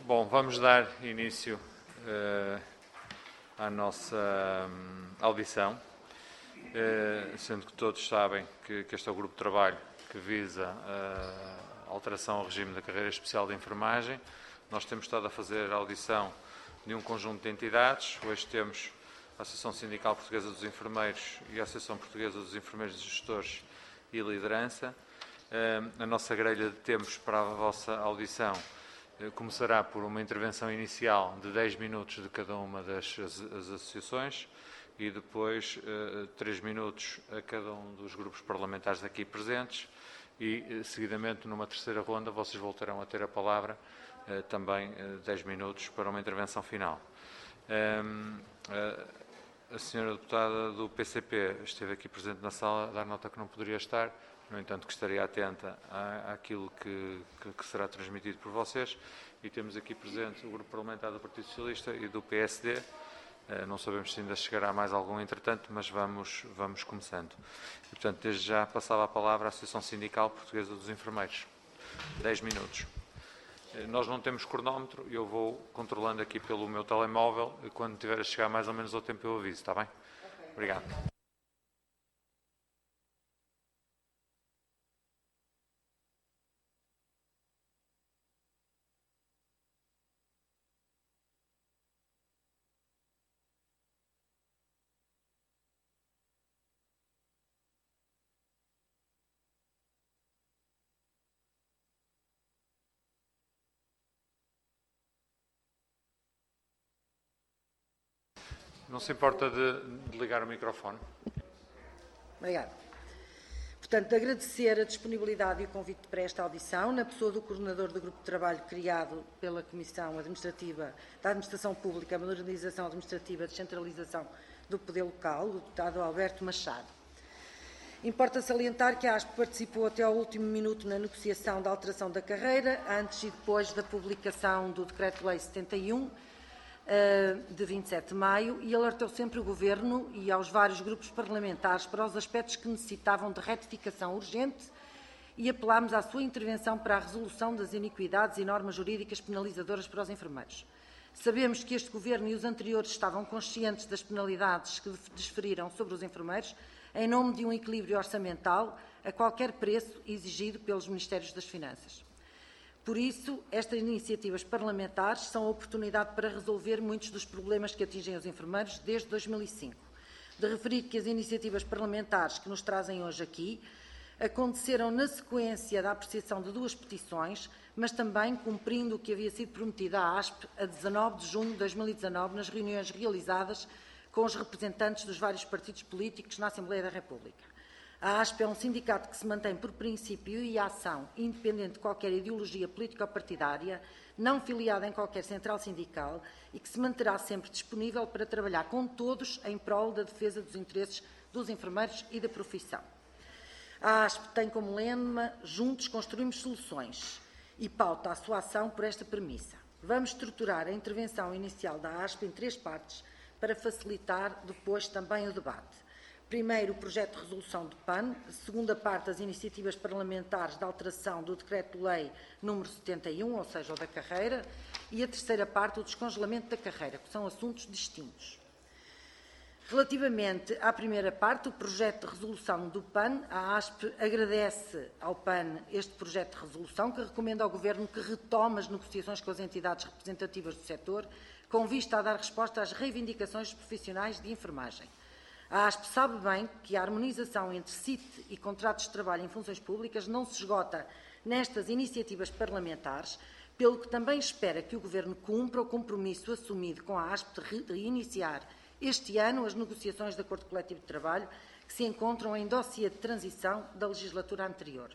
Bom, vamos dar início à nossa audição, sendo que todos sabem que este é o grupo de trabalho que visa a alteração ao regime da carreira especial de enfermagem. Nós temos estado a fazer a audição de um conjunto de entidades. Hoje temos a Associação Sindical Portuguesa dos Enfermeiros e a Associação Portuguesa dos Enfermeiros e Gestores e Liderança. A nossa grelha de tempos para a vossa audição começará por uma intervenção inicial de 10 minutos de cada uma das associações e depois 3 minutos a cada um dos grupos parlamentares aqui presentes e, seguidamente, numa terceira ronda, vocês voltarão a ter a palavra, também 10 minutos para uma intervenção final. A senhora deputada do PCP esteve aqui presente na sala, a dar nota que não poderia estar, no entanto que estaria atenta àquilo que será transmitido por vocês, e temos aqui presente o Grupo Parlamentar do Partido Socialista e do PSD. Não sabemos se ainda chegará mais algum entretanto, mas vamos começando. E, portanto, desde já passava a palavra à Associação Sindical Portuguesa dos Enfermeiros. 10 minutos. Nós não temos cronómetro, eu vou controlando aqui pelo meu telemóvel, e quando tiver a chegar mais ou menos ao tempo eu aviso, está bem? Okay. Obrigado. Não se importa de ligar o microfone? Obrigada. Portanto, agradecer a disponibilidade e o convite para esta audição, na pessoa do coordenador do grupo de trabalho criado pela Comissão Administrativa da Administração Pública, Modernização Administrativa e Descentralização do Poder Local, o deputado Alberto Machado. Importa salientar que a ASP participou até ao último minuto na negociação da alteração da carreira, antes e depois da publicação do Decreto-Lei 71, de 27 de maio, e alertou sempre o Governo e aos vários grupos parlamentares para os aspectos que necessitavam de retificação urgente e apelámos à sua intervenção para a resolução das iniquidades e normas jurídicas penalizadoras para os enfermeiros. Sabemos que este Governo e os anteriores estavam conscientes das penalidades que desferiram sobre os enfermeiros em nome de um equilíbrio orçamental a qualquer preço exigido pelos Ministérios das Finanças. Por isso, estas iniciativas parlamentares são a oportunidade para resolver muitos dos problemas que atingem os enfermeiros desde 2005. De referir que as iniciativas parlamentares que nos trazem hoje aqui aconteceram na sequência da apreciação de 2 petições, mas também cumprindo o que havia sido prometido à ASP a 19 de junho de 2019, nas reuniões realizadas com os representantes dos vários partidos políticos na Assembleia da República. A ASP é um sindicato que se mantém por princípio e ação, independente de qualquer ideologia político-partidária, não filiada em qualquer central sindical e que se manterá sempre disponível para trabalhar com todos em prol da defesa dos interesses dos enfermeiros e da profissão. A ASP tem como lema "Juntos construímos soluções" e pauta a sua ação por esta premissa. Vamos estruturar a intervenção inicial da ASP em 3 partes para facilitar depois também o debate. Primeiro, o projeto de resolução do PAN. Segunda parte, as iniciativas parlamentares de alteração do Decreto-Lei número 71, ou seja, o da carreira. E a terceira parte, o descongelamento da carreira, que são assuntos distintos. Relativamente à primeira parte, o projeto de resolução do PAN, a ASP agradece ao PAN este projeto de resolução, que recomenda ao Governo que retome as negociações com as entidades representativas do setor, com vista a dar resposta às reivindicações dos profissionais de enfermagem. A ASP sabe bem que a harmonização entre CIT e contratos de trabalho em funções públicas não se esgota nestas iniciativas parlamentares, pelo que também espera que o Governo cumpra o compromisso assumido com a ASP de reiniciar este ano as negociações de acordo coletivo de trabalho que se encontram em dossiê de transição da legislatura anterior.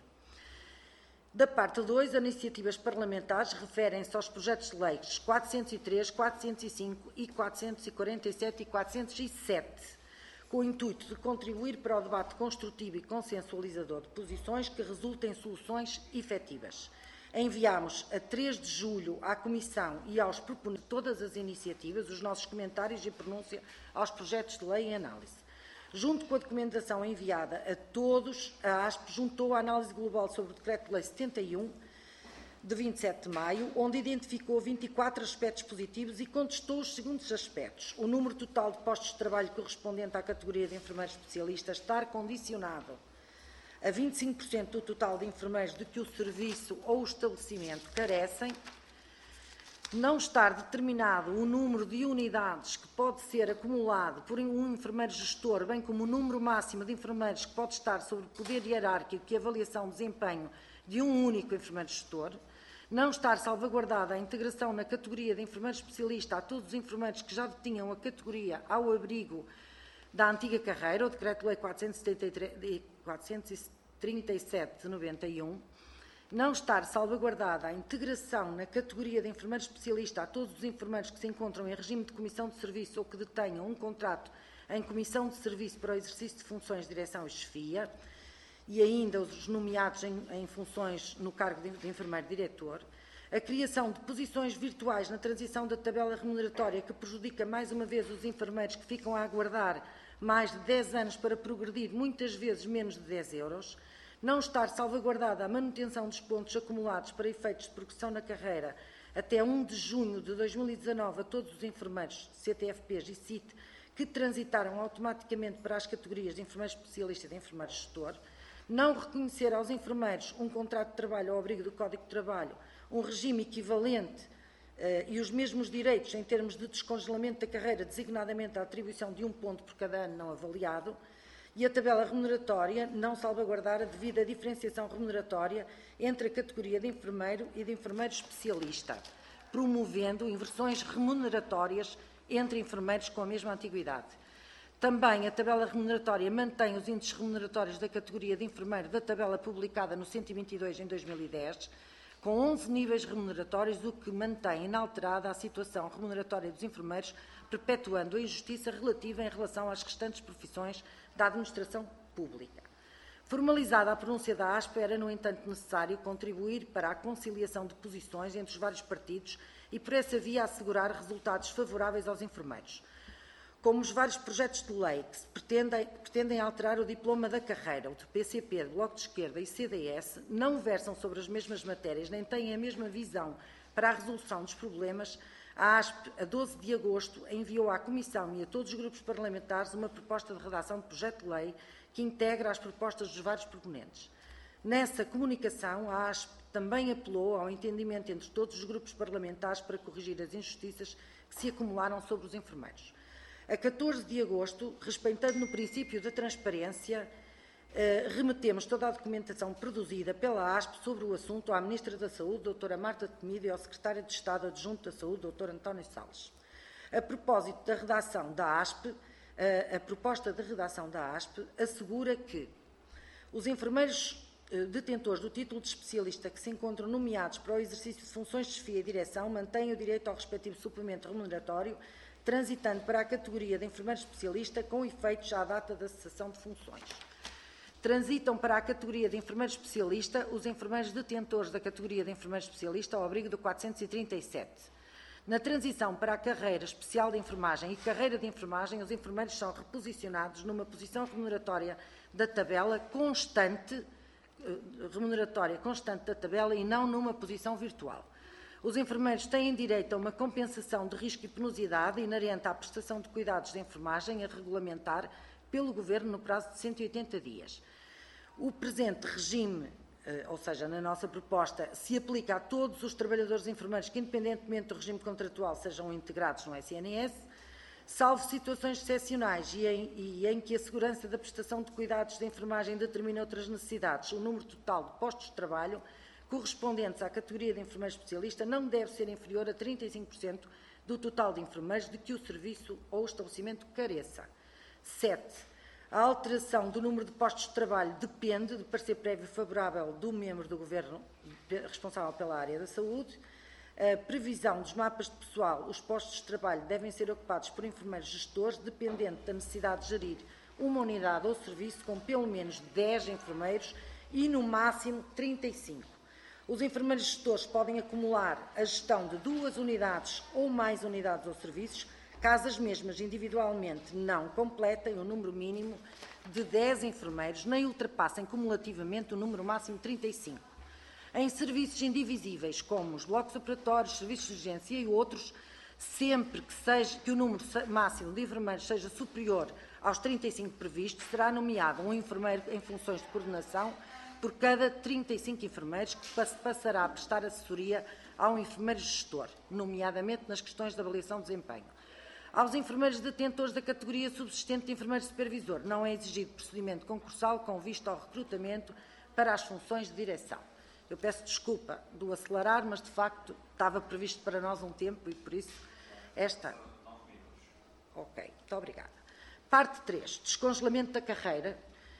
Da parte 2, as iniciativas parlamentares referem-se aos projetos de leis 403, 405 e 447 e 407, com o intuito de contribuir para o debate construtivo e consensualizador de posições que resultem em soluções efetivas. Enviámos a 3 de julho à Comissão e aos proponentes de todas as iniciativas os nossos comentários e pronúncia aos projetos de lei em análise. Junto com a documentação enviada a todos, a ASP juntou a análise global sobre o Decreto-Lei 71, de 27 de maio, onde identificou 24 aspectos positivos e contestou os seguintes aspectos: o número total de postos de trabalho correspondente à categoria de enfermeiros especialistas estar condicionado a 25% do total de enfermeiros de que o serviço ou o estabelecimento carecem, não estar determinado o número de unidades que pode ser acumulado por um enfermeiro gestor, bem como o número máximo de enfermeiros que pode estar sob o poder hierárquico e avaliação de desempenho de um único enfermeiro gestor, não estar salvaguardada a integração na categoria de enfermeiro especialista a todos os enfermeiros que já detinham a categoria ao abrigo da antiga carreira, o Decreto-Lei 437 de 91, não estar salvaguardada a integração na categoria de enfermeiro especialista a todos os enfermeiros que se encontram em regime de comissão de serviço ou que detenham um contrato em comissão de serviço para o exercício de funções de direção e chefia, e ainda os nomeados em funções no cargo de enfermeiro-diretor, a criação de posições virtuais na transição da tabela remuneratória que prejudica mais uma vez os enfermeiros que ficam a aguardar mais de 10 anos para progredir, muitas vezes menos de 10 euros, não estar salvaguardada a manutenção dos pontos acumulados para efeitos de progressão na carreira até 1 de junho de 2019 a todos os enfermeiros, CTFPs e CIT, que transitaram automaticamente para as categorias de enfermeiro especialista e de enfermeiro gestor, não reconhecer aos enfermeiros um contrato de trabalho ao abrigo do Código de Trabalho, um regime equivalente e os mesmos direitos em termos de descongelamento da carreira, designadamente a atribuição de 1 ponto por cada ano não avaliado, e a tabela remuneratória não salvaguardar a devida diferenciação remuneratória entre a categoria de enfermeiro e de enfermeiro especialista, promovendo inversões remuneratórias entre enfermeiros com a mesma antiguidade. Também a tabela remuneratória mantém os índices remuneratórios da categoria de enfermeiro da tabela publicada no 122 em 2010, com 11 níveis remuneratórios, o que mantém inalterada a situação remuneratória dos enfermeiros, perpetuando a injustiça relativa em relação às restantes profissões da administração pública. Formalizada a pronúncia da ASP, era, no entanto, necessário contribuir para a conciliação de posições entre os vários partidos e, por essa via, assegurar resultados favoráveis aos enfermeiros. Como os vários projetos de lei que se pretendem alterar o diploma da carreira, o do PCP, do Bloco de Esquerda e CDS, não versam sobre as mesmas matérias, nem têm a mesma visão para a resolução dos problemas, a ASP, a 12 de agosto, enviou à Comissão e a todos os grupos parlamentares uma proposta de redação de projeto de lei que integra as propostas dos vários proponentes. Nessa comunicação, a ASP também apelou ao entendimento entre todos os grupos parlamentares para corrigir as injustiças que se acumularam sobre os enfermeiros. A 14 de agosto, respeitando no princípio da transparência, remetemos toda a documentação produzida pela ASP sobre o assunto à Ministra da Saúde, doutora Marta Temido, e ao Secretário de Estado Adjunto da Saúde, doutor António Salles. A propósito da redação da ASP, a proposta de redação da ASP assegura que os enfermeiros detentores do título de especialista que se encontram nomeados para o exercício de funções de chefia e direção mantêm o direito ao respectivo suplemento remuneratório, transitando para a categoria de enfermeiro especialista com efeito já à data da cessação de funções. Transitam para a categoria de enfermeiro especialista os enfermeiros detentores da categoria de enfermeiro especialista ao abrigo do 437. Na transição para a carreira especial de enfermagem e carreira de enfermagem, os enfermeiros são reposicionados numa posição remuneratória da tabela constante, da tabela e não numa posição virtual. Os enfermeiros têm direito a uma compensação de risco e penosidade inerente à prestação de cuidados de enfermagem a regulamentar pelo Governo no prazo de 180 dias. O presente regime, ou seja, na nossa proposta, se aplica a todos os trabalhadores enfermeiros que, independentemente do regime contratual, sejam integrados no SNS, salvo situações excepcionais e em que a segurança da prestação de cuidados de enfermagem determina outras necessidades. O número total de postos de trabalho correspondentes à categoria de enfermeiro especialista não deve ser inferior a 35% do total de enfermeiros de que o serviço ou o estabelecimento careça. 7. A alteração do número de postos de trabalho depende de parecer prévio favorável do membro do Governo responsável pela área da saúde. A previsão dos mapas de pessoal, os postos de trabalho devem ser ocupados por enfermeiros gestores, dependente da necessidade de gerir uma unidade ou serviço com pelo menos 10 enfermeiros e, no máximo, 35. Os enfermeiros gestores podem acumular a gestão de 2 unidades ou mais unidades ou serviços, caso as mesmas individualmente não completem o número mínimo de 10 enfermeiros, nem ultrapassem cumulativamente o número máximo de 35. em serviços indivisíveis, como os blocos operatórios, serviços de urgência e outros, sempre que o número máximo de enfermeiros seja superior aos 35 previstos, será nomeado um enfermeiro em funções de coordenação por cada 35 enfermeiros, que passará a prestar assessoria ao enfermeiro gestor, nomeadamente nas questões de avaliação de desempenho. Aos enfermeiros detentores da categoria subsistente de enfermeiro supervisor, não é exigido procedimento concursal com vista ao recrutamento para as funções de direção. Eu peço desculpa do acelerar, mas de facto estava previsto para nós um tempo e por isso esta... Ok, muito obrigada. Parte 3, descongelamento da carreira.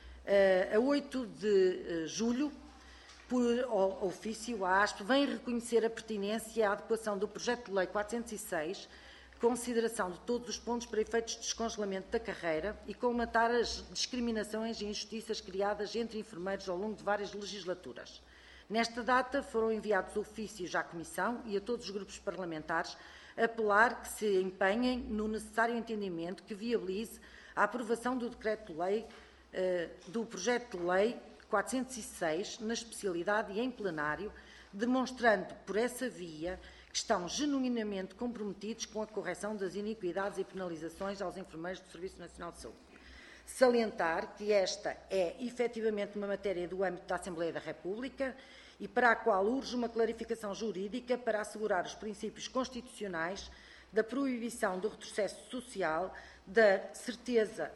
A 8 de julho, por ofício, a ASP vem reconhecer a pertinência e a adequação do projeto de lei 406, consideração de todos os pontos para efeitos de descongelamento da carreira e colmatar as discriminações e injustiças criadas entre enfermeiros ao longo de várias legislaturas. Nesta data, foram enviados ofícios à Comissão e a todos os grupos parlamentares a apelar que se empenhem no necessário entendimento que viabilize a aprovação do decreto-lei, do projeto de lei 406, na especialidade e em plenário, demonstrando por essa via que estão genuinamente comprometidos com a correção das iniquidades e penalizações aos enfermeiros do Serviço Nacional de Saúde. Salientar que esta é efetivamente uma matéria do âmbito da Assembleia da República e para a qual urge uma clarificação jurídica para assegurar os princípios constitucionais da proibição do retrocesso social, da certeza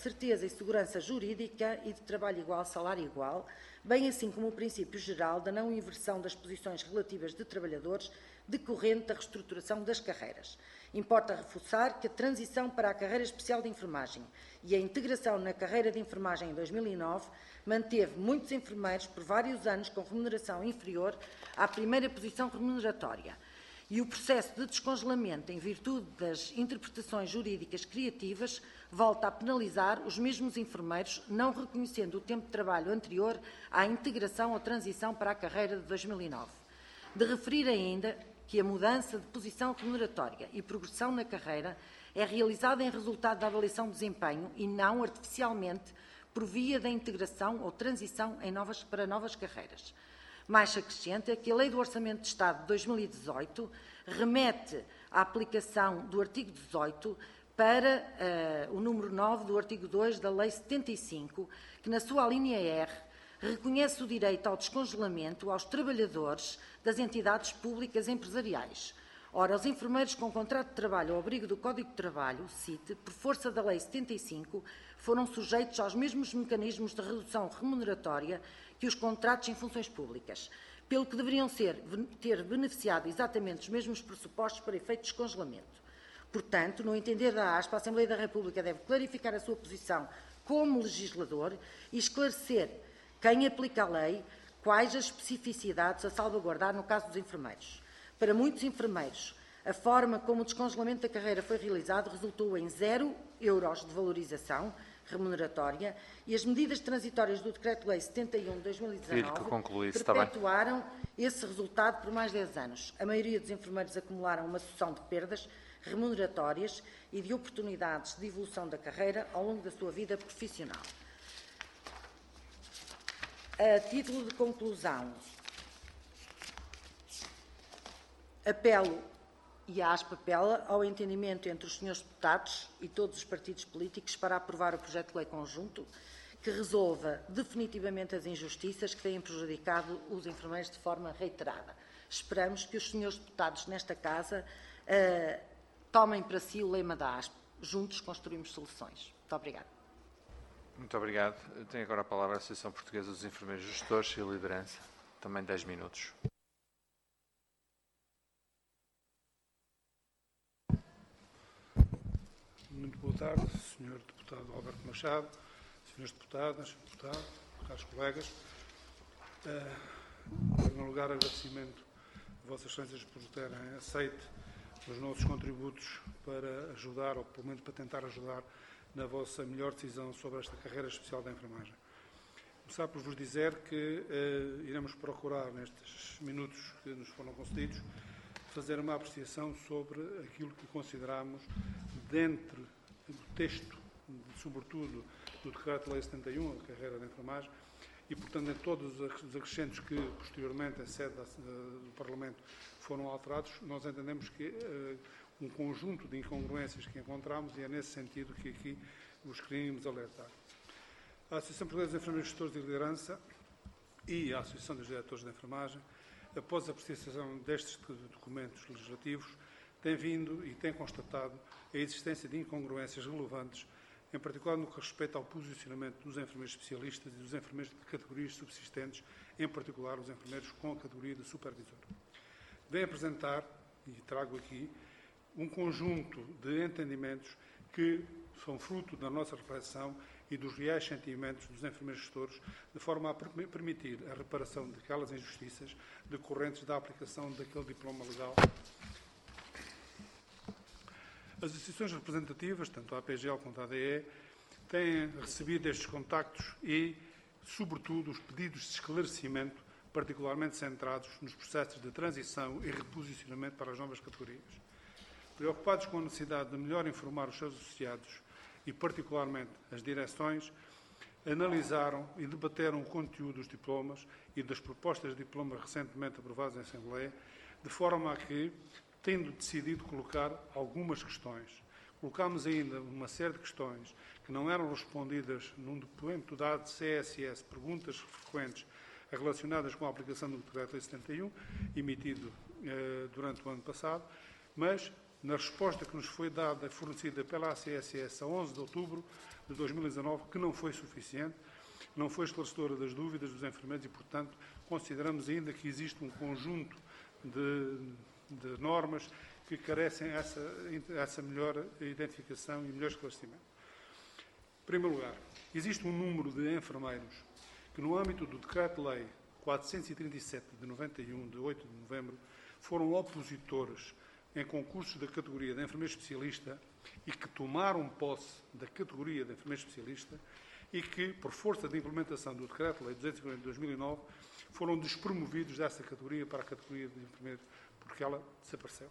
e segurança jurídica e de trabalho igual, salário igual, bem assim como o princípio geral da não inversão das posições relativas de trabalhadores decorrente da reestruturação das carreiras. Importa reforçar que a transição para a carreira especial de enfermagem e a integração na carreira de enfermagem em 2009 manteve muitos enfermeiros por vários anos com remuneração inferior à primeira posição remuneratória. E o processo de descongelamento, em virtude das interpretações jurídicas criativas, volta a penalizar os mesmos enfermeiros, não reconhecendo o tempo de trabalho anterior à integração ou transição para a carreira de 2009. De referir ainda que a mudança de posição remuneratória e progressão na carreira é realizada em resultado da avaliação de desempenho e não artificialmente por via da integração ou transição para novas carreiras. Mais se acrescenta que a Lei do Orçamento de Estado de 2018 remete à aplicação do artigo 18 para o número 9 do artigo 2 da Lei 75, que na sua alínea R reconhece o direito ao descongelamento aos trabalhadores das entidades públicas empresariais. Ora, os enfermeiros com contrato de trabalho ao abrigo do Código de Trabalho, CIT, por força da Lei 75, foram sujeitos aos mesmos mecanismos de redução remuneratória que os contratos em funções públicas, pelo que deveriam ter beneficiado exatamente os mesmos pressupostos para efeito de descongelamento. Portanto, no entender da ASP, a Assembleia da República deve clarificar a sua posição como legislador e esclarecer quem aplica a lei, quais as especificidades a salvaguardar no caso dos enfermeiros. Para muitos enfermeiros, a forma como o descongelamento da carreira foi realizado resultou em 0 euros de valorização remuneratória e as medidas transitórias do Decreto-Lei 71 de 2019 perpetuaram esse resultado por mais 10 anos. A maioria dos enfermeiros acumularam uma sucessão de perdas remuneratórias e de oportunidades de evolução da carreira ao longo da sua vida profissional. A título de conclusão, apelo, e a ASP apela, ao entendimento entre os senhores deputados e todos os partidos políticos para aprovar o projeto de lei conjunto que resolva definitivamente as injustiças que têm prejudicado os enfermeiros de forma reiterada. Esperamos que os senhores deputados nesta Casa tomem para si o lema da ASP. Juntos construímos soluções. Muito obrigada. Muito obrigado. Tem agora a palavra a Associação Portuguesa dos Enfermeiros Gestores e Liderança. Também 10 minutos. Muito boa tarde, Sr. Deputado Alberto Machado, Sras. Deputadas, deputado, caros colegas. Em primeiro lugar, agradecimento a Vossas Excelências por terem aceito os nossos contributos para ajudar, ou pelo menos para tentar ajudar, na vossa melhor decisão sobre esta carreira especial da enfermagem. Começar por vos dizer que iremos procurar, nestes minutos que nos foram concedidos, fazer uma apreciação sobre aquilo que consideramos dentro do texto, sobretudo do Decreto-Lei 71, a carreira da enfermagem, e, portanto, em todos os acrescentos que, posteriormente, em sede do Parlamento, foram alterados, nós entendemos que um conjunto de incongruências que encontramos, e é nesse sentido que aqui vos queríamos alertar. A Associação Portuguesa de Enfermeiros, Gestores de Liderança e a Associação dos Diretores de Enfermagem, após a apreciação destes documentos legislativos, têm vindo e têm constatado a existência de incongruências relevantes, em particular no que respeita ao posicionamento dos enfermeiros especialistas e dos enfermeiros de categorias subsistentes, em particular os enfermeiros com a categoria de supervisor. Venho apresentar, e trago aqui, um conjunto de entendimentos que são fruto da nossa reflexão e dos reais sentimentos dos enfermeiros gestores, de forma a permitir a reparação daquelas injustiças decorrentes da aplicação daquele diploma legal. As associações representativas, tanto a APGL quanto a ADE, têm recebido estes contactos e, sobretudo, os pedidos de esclarecimento, particularmente centrados nos processos de transição e reposicionamento para as novas categorias. Preocupados com a necessidade de melhor informar os seus associados e, particularmente, as direções, analisaram e debateram o conteúdo dos diplomas e das propostas de diploma recentemente aprovadas em Assembleia, de forma a que, tendo decidido colocar algumas questões, colocámos ainda uma série de questões que não eram respondidas num documento dado de CSS, perguntas frequentes relacionadas com a aplicação do Decreto-Lei 71, emitido durante o ano passado, mas na resposta que nos foi dada, fornecida pela ACSS a 11 de outubro de 2019, que não foi suficiente, não foi esclarecedora das dúvidas dos enfermeiros e, portanto, consideramos ainda que existe um conjunto de normas que carecem essa melhor identificação e melhor esclarecimento. Em primeiro lugar, existe um número de enfermeiros que, no âmbito do Decreto-Lei 437 de 91, de 8 de novembro, foram opositores em concursos da categoria de enfermeiro especialista e que tomaram posse da categoria de enfermeiro especialista e que, por força da implementação do Decreto-Lei 240 de 2009, foram despromovidos dessa categoria para a categoria de enfermeiro, porque ela desapareceu.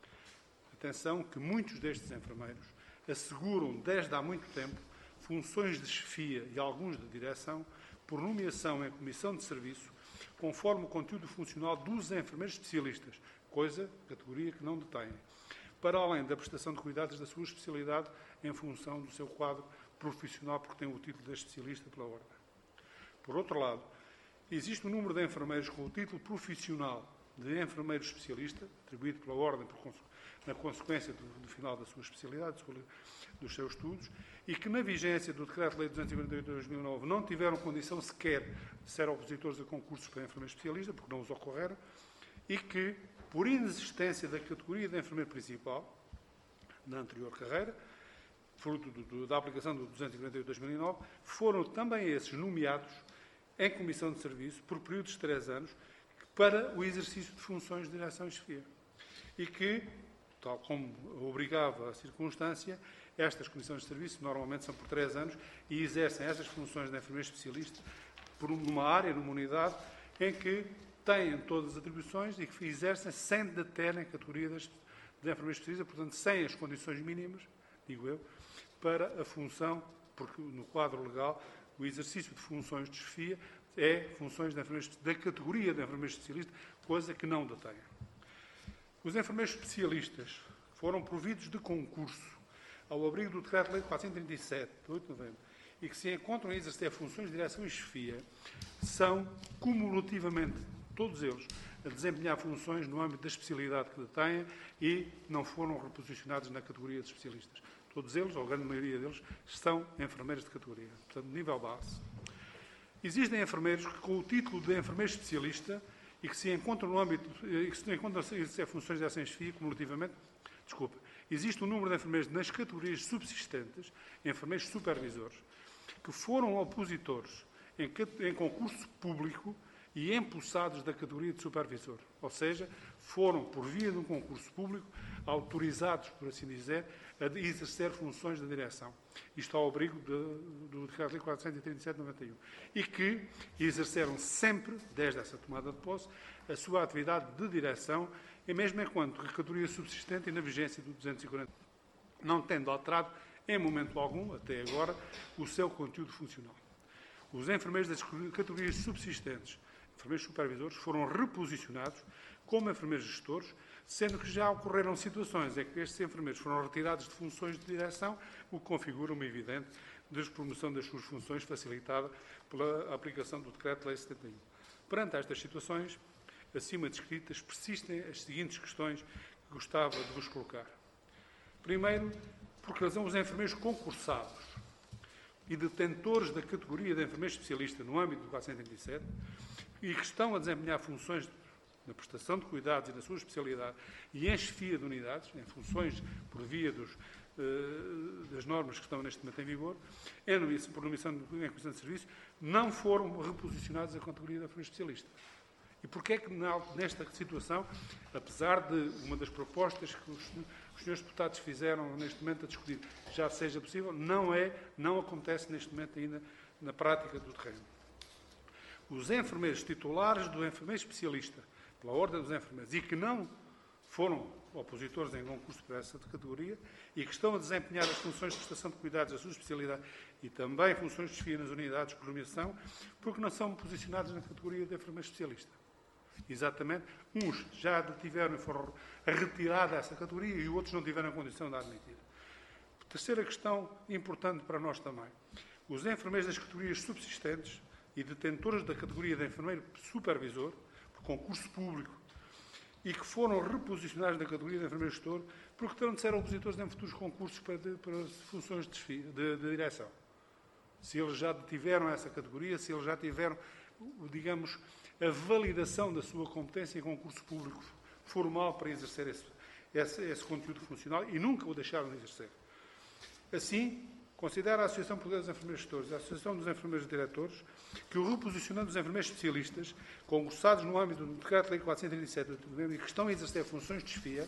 Atenção que muitos destes enfermeiros asseguram, desde há muito tempo, funções de chefia e alguns de direção, por nomeação em comissão de serviço, conforme o conteúdo funcional dos enfermeiros especialistas, categoria que não detêm, para além da prestação de cuidados da sua especialidade em função do seu quadro profissional, porque tem o título de especialista pela Ordem. Por outro lado, existe um número de enfermeiros com o título profissional de enfermeiro especialista, atribuído pela Ordem na consequência do final da sua especialidade, dos seus estudos, e que, na vigência do Decreto-Lei 248 de 2009, não tiveram condição sequer de ser opositores a concursos para enfermeiro especialista, porque não os ocorreram, e que, por inexistência da categoria de enfermeiro principal, na anterior carreira, fruto da aplicação do 248 de 2009, foram também esses nomeados em comissão de serviço por períodos de 3 anos para o exercício de funções de direção e chefia. E que, tal como obrigava a circunstância, estas comissões de serviço normalmente são por 3 anos e exercem essas funções de enfermeiro especialista por uma área, numa unidade, em que têm todas as atribuições e que exercem sem deterem a categoria de enfermeiro especialista, portanto, sem as condições mínimas, digo eu, para a função, porque no quadro legal o exercício de funções de chefia é funções de enfermeiro da categoria de enfermeiro especialista, coisa que não detêm. Os enfermeiros especialistas foram providos de concurso ao abrigo do Decreto-Lei 437, de 8 de novembro, e que se encontram a exercer funções de direção e chefia, são cumulativamente, todos eles, a desempenhar funções no âmbito da especialidade que detêm e não foram reposicionados na categoria de especialistas. Todos eles, ou a grande maioria deles, são enfermeiros de categoria, portanto, nível base. Existem enfermeiros que, com o título de enfermeiro especialista e que se encontram no âmbito, e que se encontram a exercer funções de direção e chefia, cumulativamente, existe um número de enfermeiros nas categorias subsistentes, enfermeiros supervisores, que foram opositores em concurso público e empossados da categoria de supervisor. Ou seja, foram, por via de um concurso público, autorizados, por assim dizer, a exercer funções de direção. Isto ao abrigo do Decreto-Lei 437 de 91. E que exerceram sempre, desde essa tomada de posse, a sua atividade de direção, e mesmo enquanto categoria subsistente e na vigência do 240, não tendo alterado, em momento algum, até agora, o seu conteúdo funcional. os enfermeiros das categorias subsistentes, enfermeiros supervisores, foram reposicionados como enfermeiros gestores, sendo que já ocorreram situações em que estes enfermeiros foram retirados de funções de direção, o que configura uma evidente despromoção das suas funções facilitada pela aplicação do Decreto-Lei 71. Perante estas situações, acima descritas, persistem as seguintes questões que gostava de vos colocar. Primeiro, por que razão os enfermeiros concursados e detentores da categoria de enfermeiro especialista no âmbito do 437 e que estão a desempenhar funções na prestação de cuidados e na sua especialidade e em chefia de unidades, em funções por via das normas que estão neste momento em vigor, por nomeação em comissão de serviço, não foram reposicionados à categoria de enfermeiro especialista. E porquê é que nesta situação, apesar de uma das propostas que os senhores deputados fizeram neste momento a discutir já seja possível, não acontece neste momento ainda na prática do terreno. Os enfermeiros titulares do enfermeiro especialista, pela Ordem dos Enfermeiros, e que não foram opositores em concurso para essa categoria e que estão a desempenhar as funções de prestação de cuidados da sua especialidade e também funções de chefia nas unidades por nomeação, porque não são posicionados na categoria de enfermeiro especialista. Exatamente, uns já tiveram e foram retirados dessa categoria e outros não tiveram a condição de admitir. Terceira questão importante para nós também. Os enfermeiros das categorias subsistentes e detentores da categoria de enfermeiro supervisor, por concurso público, e que foram reposicionados na categoria de enfermeiro gestor, porque terão de ser opositores em futuros concursos para funções de direção. Se eles já tiveram essa categoria, se eles já tiveram, digamos, a validação da sua competência em concurso público formal para exercer esse conteúdo funcional e nunca o deixaram de exercer. Assim, considera a Associação Portuguesa dos Enfermeiros Gestores e a Associação dos Enfermeiros Diretores que o reposicionamento dos enfermeiros especialistas concursados no âmbito do Decreto-Lei 437 de novembro e que estão a exercer funções de chefia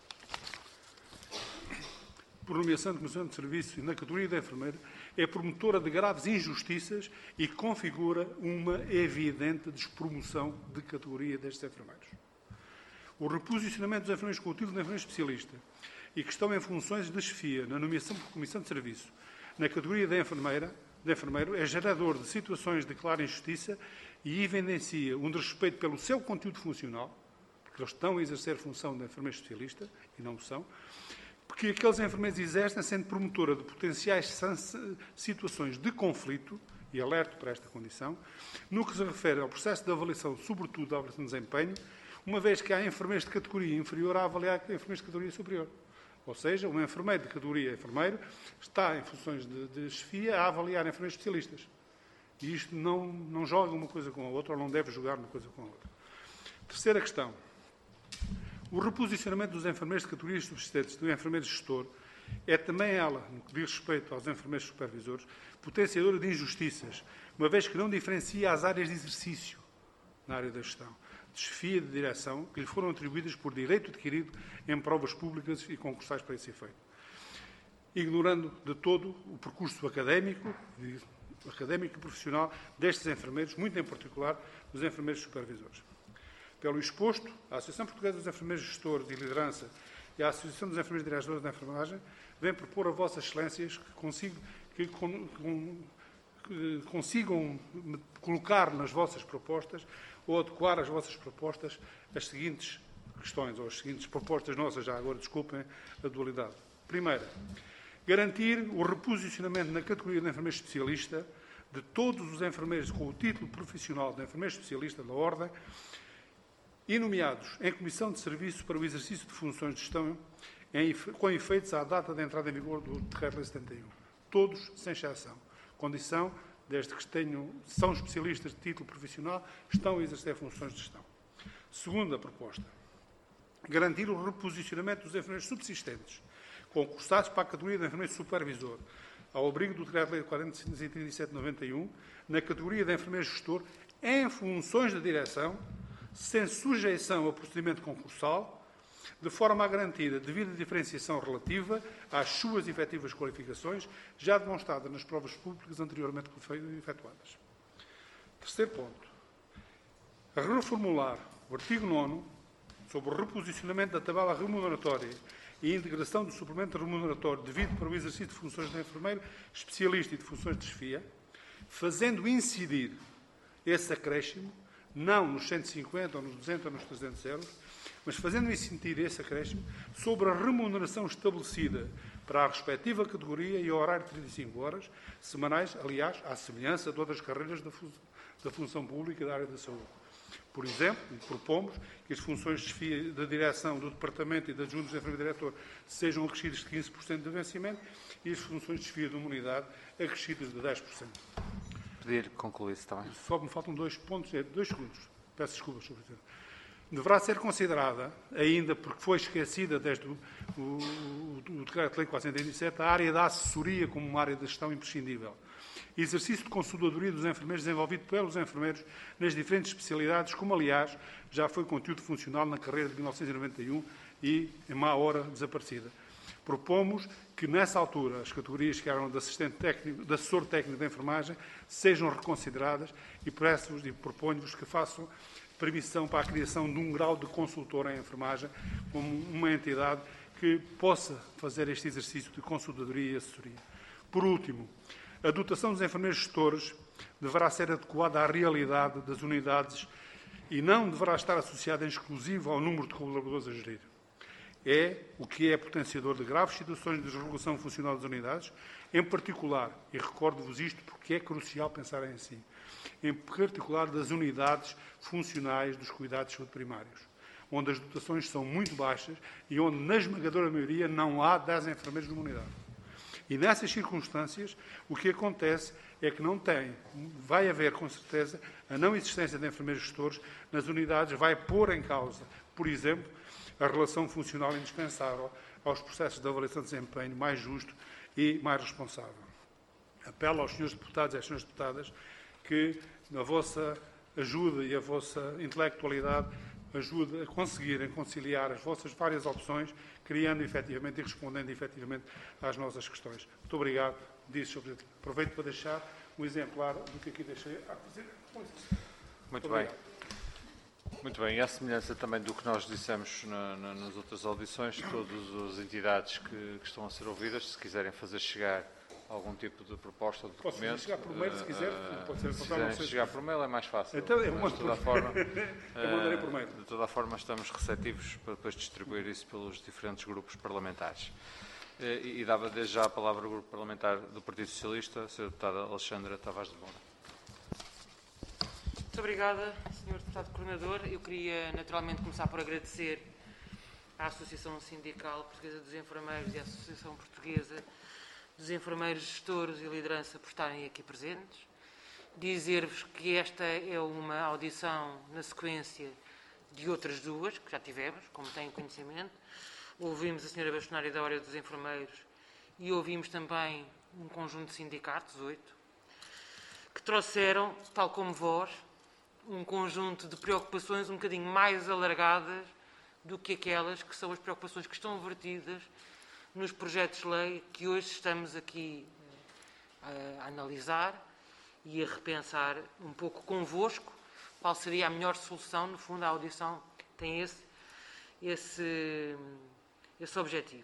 por nomeação de comissão de serviço e na categoria de enfermeiro é promotora de graves injustiças e configura uma evidente despromoção de categoria destes enfermeiros. O reposicionamento dos enfermeiros com o título de enfermeiro especialista e que estão em funções de chefia na nomeação por comissão de serviço na categoria de enfermeiro é gerador de situações de clara injustiça e evidencia um desrespeito pelo seu conteúdo funcional, porque eles estão a exercer função de enfermeiro especialista e não o são, porque aqueles enfermeiros exercem sendo promotora de potenciais situações de conflito, e alerto para esta condição, no que se refere ao processo de avaliação, sobretudo da avaliação de desempenho, uma vez que há enfermeiros de categoria inferior a avaliar enfermeiros de categoria superior. Ou seja, um enfermeiro de categoria enfermeiro está em funções de chefia a avaliar enfermeiros especialistas. E isto não joga uma coisa com a outra, ou não deve jogar uma coisa com a outra. Terceira questão. O reposicionamento dos enfermeiros de categorias subsistentes do enfermeiro gestor é também ela, no que diz respeito aos enfermeiros supervisores, potenciadora de injustiças, uma vez que não diferencia as áreas de exercício na área da gestão, de chefia e de direção, que lhe foram atribuídas por direito adquirido em provas públicas e concursais para esse efeito, ignorando de todo o percurso académico e profissional destes enfermeiros, muito em particular dos enfermeiros supervisores. Pelo exposto, a Associação Portuguesa dos Enfermeiros Gestores e Liderança e a Associação dos Enfermeiros Diretores da Enfermagem vem propor a Vossas Excelências que consigam colocar nas vossas propostas ou adequar às vossas propostas as seguintes questões, ou as seguintes propostas nossas, já agora, desculpem a dualidade. Primeira, garantir o reposicionamento na categoria de enfermeiro especialista de todos os enfermeiros com o título profissional de enfermeiro especialista da Ordem e nomeados em comissão de serviço para o exercício de funções de gestão com efeitos à data de entrada em vigor do Decreto-Lei 71. Todos, sem exceção. Condição, desde que são especialistas de título profissional, estão a exercer funções de gestão. Segunda proposta. Garantir o reposicionamento dos enfermeiros subsistentes, concursados para a categoria de enfermeiro supervisor, ao abrigo do Decreto-Lei 437 de 91, na categoria de enfermeiro gestor, em funções de direção, sem sujeição ao procedimento concursal, de forma a garantir a devida diferenciação relativa às suas efetivas qualificações, já demonstradas nas provas públicas anteriormente efetuadas. Terceiro ponto. A reformular o artigo 9 sobre o reposicionamento da tabela remuneratória e a integração do suplemento remuneratório devido para o exercício de funções de enfermeiro especialista e de funções de chefia, fazendo incidir esse acréscimo, não nos 150 ou nos 200 ou nos 300 euros, mas fazendo incidir esse acréscimo sobre a remuneração estabelecida para a respectiva categoria e ao horário de 35 horas semanais, aliás, à semelhança de outras carreiras da função pública e da área da saúde. Por exemplo, propomos que as funções de chefia da direção do Departamento e das juntas de enfermeiro-diretor sejam acrescidas de 15% de vencimento e as funções de chefia de uma unidade acrescidas de 10%. Pedir que concluísse também. Só me faltam 2 pontos, 2 segundos. Peço desculpas, Sr. Presidente. Deverá ser considerada, ainda porque foi esquecida desde o Decreto-Lei 427, a área da assessoria como uma área de gestão imprescindível. Exercício de consultadoria dos enfermeiros desenvolvido pelos enfermeiros nas diferentes especialidades, como, aliás, já foi conteúdo funcional na carreira de 1991 e, em má hora, desaparecida. Propomos que, nessa altura, as categorias que eram de assistente técnico, de assessor técnico de enfermagem, sejam reconsideradas e proponho-vos que façam permissão para a criação de um grau de consultor em enfermagem como uma entidade que possa fazer este exercício de consultadoria e assessoria. Por último, a dotação dos enfermeiros gestores deverá ser adequada à realidade das unidades e não deverá estar associada em exclusivo ao número de colaboradores a gerir. É o que é potenciador de graves situações de desregulação funcional das unidades, em particular, e recordo-vos isto porque é crucial pensar em si, em particular das unidades funcionais dos cuidados de saúde primários, onde as dotações são muito baixas e onde, na esmagadora maioria, não há 10 enfermeiros numa unidade. E nessas circunstâncias, o que acontece é que vai haver, com certeza, a não existência de enfermeiros gestores nas unidades, vai pôr em causa, por exemplo, a relação funcional indispensável aos processos de avaliação de desempenho mais justo e mais responsável. Apelo aos senhores deputados e às senhoras deputadas que a vossa ajuda e a vossa intelectualidade ajude a conseguirem conciliar as vossas várias opções, criando efetivamente e respondendo efetivamente às nossas questões. Muito obrigado. Disse, Sr. Presidente. Aproveito para deixar um exemplar do que aqui deixei a fazer. Muito bem. Muito bem. E à semelhança também do que nós dissemos nas outras audições, todas as entidades que estão a ser ouvidas, se quiserem fazer chegar algum tipo de proposta de documento. Posso chegar por mail, se quiser. Se quiserem chegar por mail é mais fácil. Então, mas, de toda a forma, eu mandarei por mail. De toda a forma, estamos receptivos para depois distribuir isso pelos diferentes grupos parlamentares. E dava desde já a palavra ao grupo parlamentar do Partido Socialista, a Sra. Deputada Alexandra Tavares de Moura. Muito obrigada, Sr. Deputado Coordenador. Eu queria naturalmente começar por agradecer à Associação Sindical Portuguesa dos Enfermeiros e à Associação Portuguesa dos enfermeiros, gestores e liderança por estarem aqui presentes. Dizer-vos que esta é uma audição na sequência de outras duas, que já tivemos, como têm conhecimento. Ouvimos a Sra. Bastonária da Ordem dos Enfermeiros e ouvimos também um conjunto de sindicatos, 8, que trouxeram, tal como vós, um conjunto de preocupações um bocadinho mais alargadas do que aquelas que são as preocupações que estão vertidas nos projetos de lei que hoje estamos aqui a analisar e a repensar um pouco convosco qual seria a melhor solução. No fundo, a audição tem esse objetivo.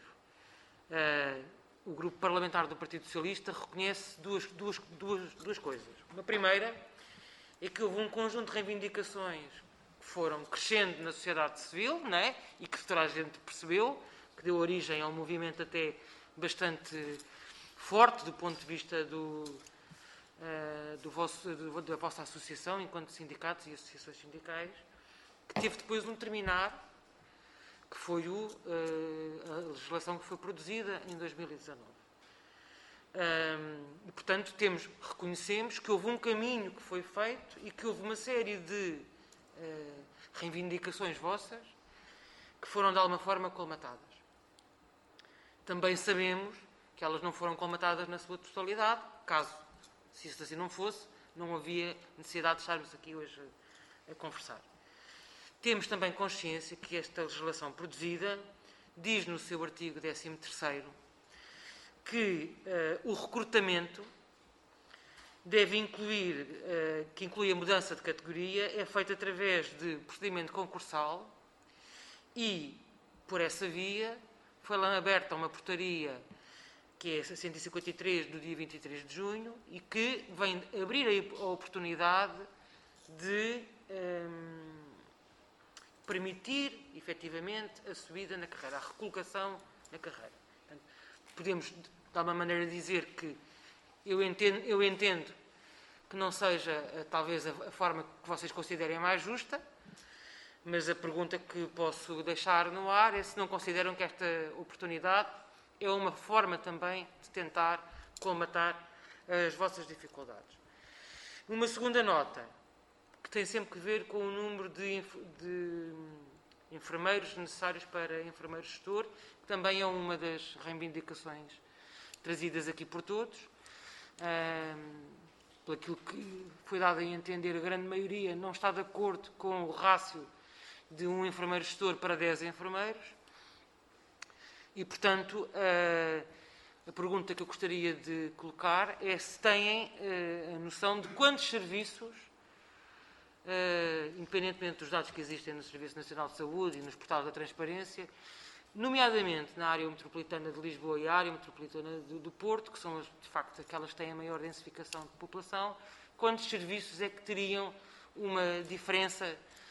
O Grupo Parlamentar do Partido Socialista reconhece duas coisas. Uma primeira é que houve um conjunto de reivindicações que foram crescendo na sociedade civil, não é? E que toda a gente percebeu, que deu origem a um movimento até bastante forte do ponto de vista da vossa associação, enquanto sindicatos e associações sindicais, que teve depois um terminar, que foi a legislação que foi produzida em 2019. E, portanto, reconhecemos que houve um caminho que foi feito e que houve uma série de reivindicações vossas que foram, de alguma forma, colmatadas. Também sabemos que elas não foram colmatadas na sua totalidade. Caso, se isso assim não fosse, não havia necessidade de estarmos aqui hoje a conversar. Temos também consciência que esta legislação produzida diz no seu artigo 13º que o recrutamento deve inclui a mudança de categoria, é feito através de procedimento concursal e, por essa via, foi lá aberta uma portaria que é 153 do dia 23 de junho, e que vem abrir a oportunidade de permitir, efetivamente, a subida na carreira, a recolocação na carreira. Portanto, podemos, de alguma maneira, dizer que eu entendo que não seja, talvez, a forma que vocês considerem mais justa, mas a pergunta que posso deixar no ar é se não consideram que esta oportunidade é uma forma também de tentar colmatar as vossas dificuldades. Uma segunda nota, que tem sempre que ver com o número de enfermeiros necessários para enfermeiro-gestor, que também é uma das reivindicações trazidas aqui por todos. Por aquilo que foi dado a entender, a grande maioria não está de acordo com o rácio de um enfermeiro-gestor para 10 enfermeiros. E, portanto, a pergunta que eu gostaria de colocar é se têm a noção de quantos serviços, independentemente dos dados que existem no Serviço Nacional de Saúde e nos portais da transparência, nomeadamente na área metropolitana de Lisboa e a área metropolitana do Porto, que são, de facto, aquelas que têm a maior densificação de população, quantos serviços é que teriam uma diferença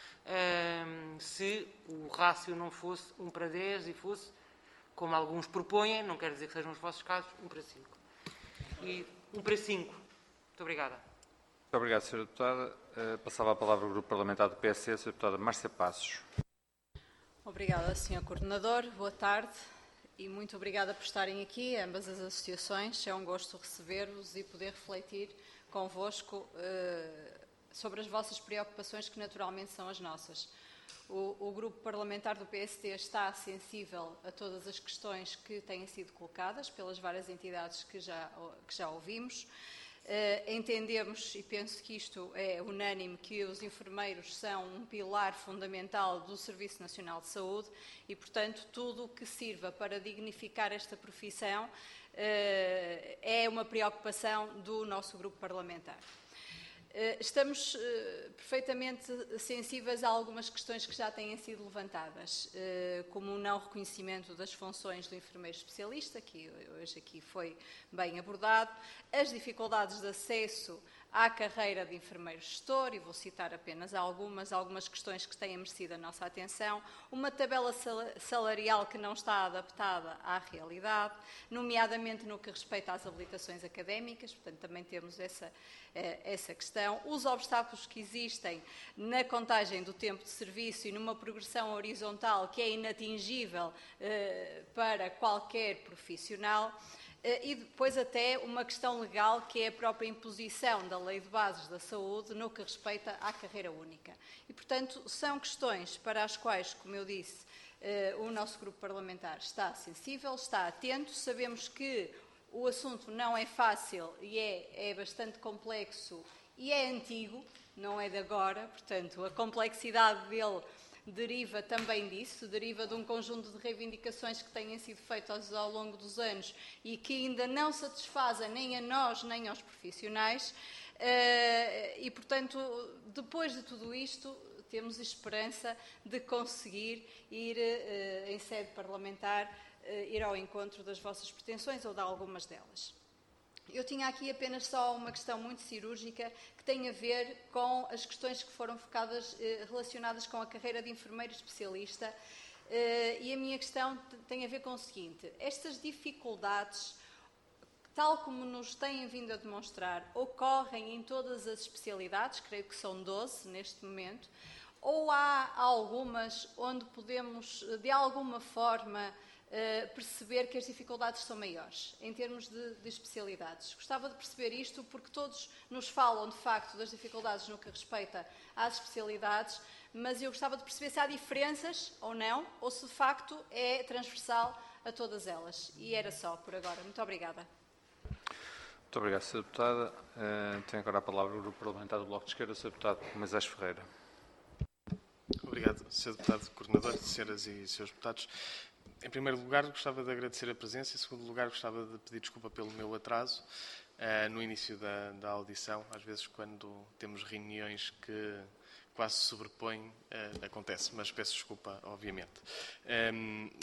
se o rácio não fosse 1 para 10 e fosse, como alguns propõem, não quer dizer que sejam os vossos casos, 1 para 5. E 1 para 5. Muito obrigada. Muito obrigado, Sra. Deputada. Passava a palavra ao Grupo Parlamentar do PSD, a Sra. Deputada Márcia Passos. Obrigada, Sr. Coordenador. Boa tarde e muito obrigada por estarem aqui, ambas as associações. É um gosto receber-vos e poder refletir convosco sobre as vossas preocupações, que naturalmente são as nossas. O Grupo Parlamentar do PSD está sensível a todas as questões que têm sido colocadas pelas várias entidades que já ouvimos. Entendemos, e penso que isto é unânime, que os enfermeiros são um pilar fundamental do Serviço Nacional de Saúde e, portanto, tudo o que sirva para dignificar esta profissão é uma preocupação do nosso grupo parlamentar. Estamos perfeitamente sensíveis a algumas questões que já têm sido levantadas, como o não reconhecimento das funções do enfermeiro especialista, que hoje aqui foi bem abordado, as dificuldades de acesso à carreira de enfermeiro-gestor, e vou citar apenas algumas questões que têm merecido a nossa atenção, uma tabela salarial que não está adaptada à realidade, nomeadamente no que respeita às habilitações académicas, portanto também temos essa questão, os obstáculos que existem na contagem do tempo de serviço e numa progressão horizontal que é inatingível para qualquer profissional, e depois até uma questão legal que é a própria imposição da Lei de Bases da Saúde no que respeita à carreira única. E, portanto, são questões para as quais, como eu disse, o nosso grupo parlamentar está sensível, está atento. Sabemos que o assunto não é fácil e é bastante complexo e é antigo, não é de agora, portanto, a complexidade dele deriva também disso, deriva de um conjunto de reivindicações que têm sido feitas ao longo dos anos e que ainda não satisfazem nem a nós nem aos profissionais e, portanto, depois de tudo isto, temos esperança de conseguir ir, em sede parlamentar, ir ao encontro das vossas pretensões ou de algumas delas. Eu tinha aqui apenas só uma questão muito cirúrgica que tem a ver com as questões que foram focadas relacionadas com a carreira de enfermeiro especialista e a minha questão tem a ver com o seguinte: estas dificuldades, tal como nos têm vindo a demonstrar, ocorrem em todas as especialidades, creio que são 12 neste momento, ou há algumas onde podemos, de alguma forma, perceber que as dificuldades são maiores, em termos de especialidades. Gostava de perceber isto porque todos nos falam, de facto, das dificuldades no que respeita às especialidades, mas eu gostava de perceber se há diferenças ou não, ou se de facto é transversal a todas elas. E era só por agora. Muito obrigada. Muito obrigado, Sra. Deputada. Tem agora a palavra o Grupo Parlamentar do Bloco de Esquerda, Sr. Deputado Moisés Ferreira. Obrigado, Sr. Deputado Coordenador, senhoras e senhores deputados. Em primeiro lugar, gostava de agradecer a presença. Em segundo lugar, gostava de pedir desculpa pelo meu atraso no início da audição. Às vezes, quando temos reuniões que quase se sobrepõem, acontece, mas peço desculpa, obviamente.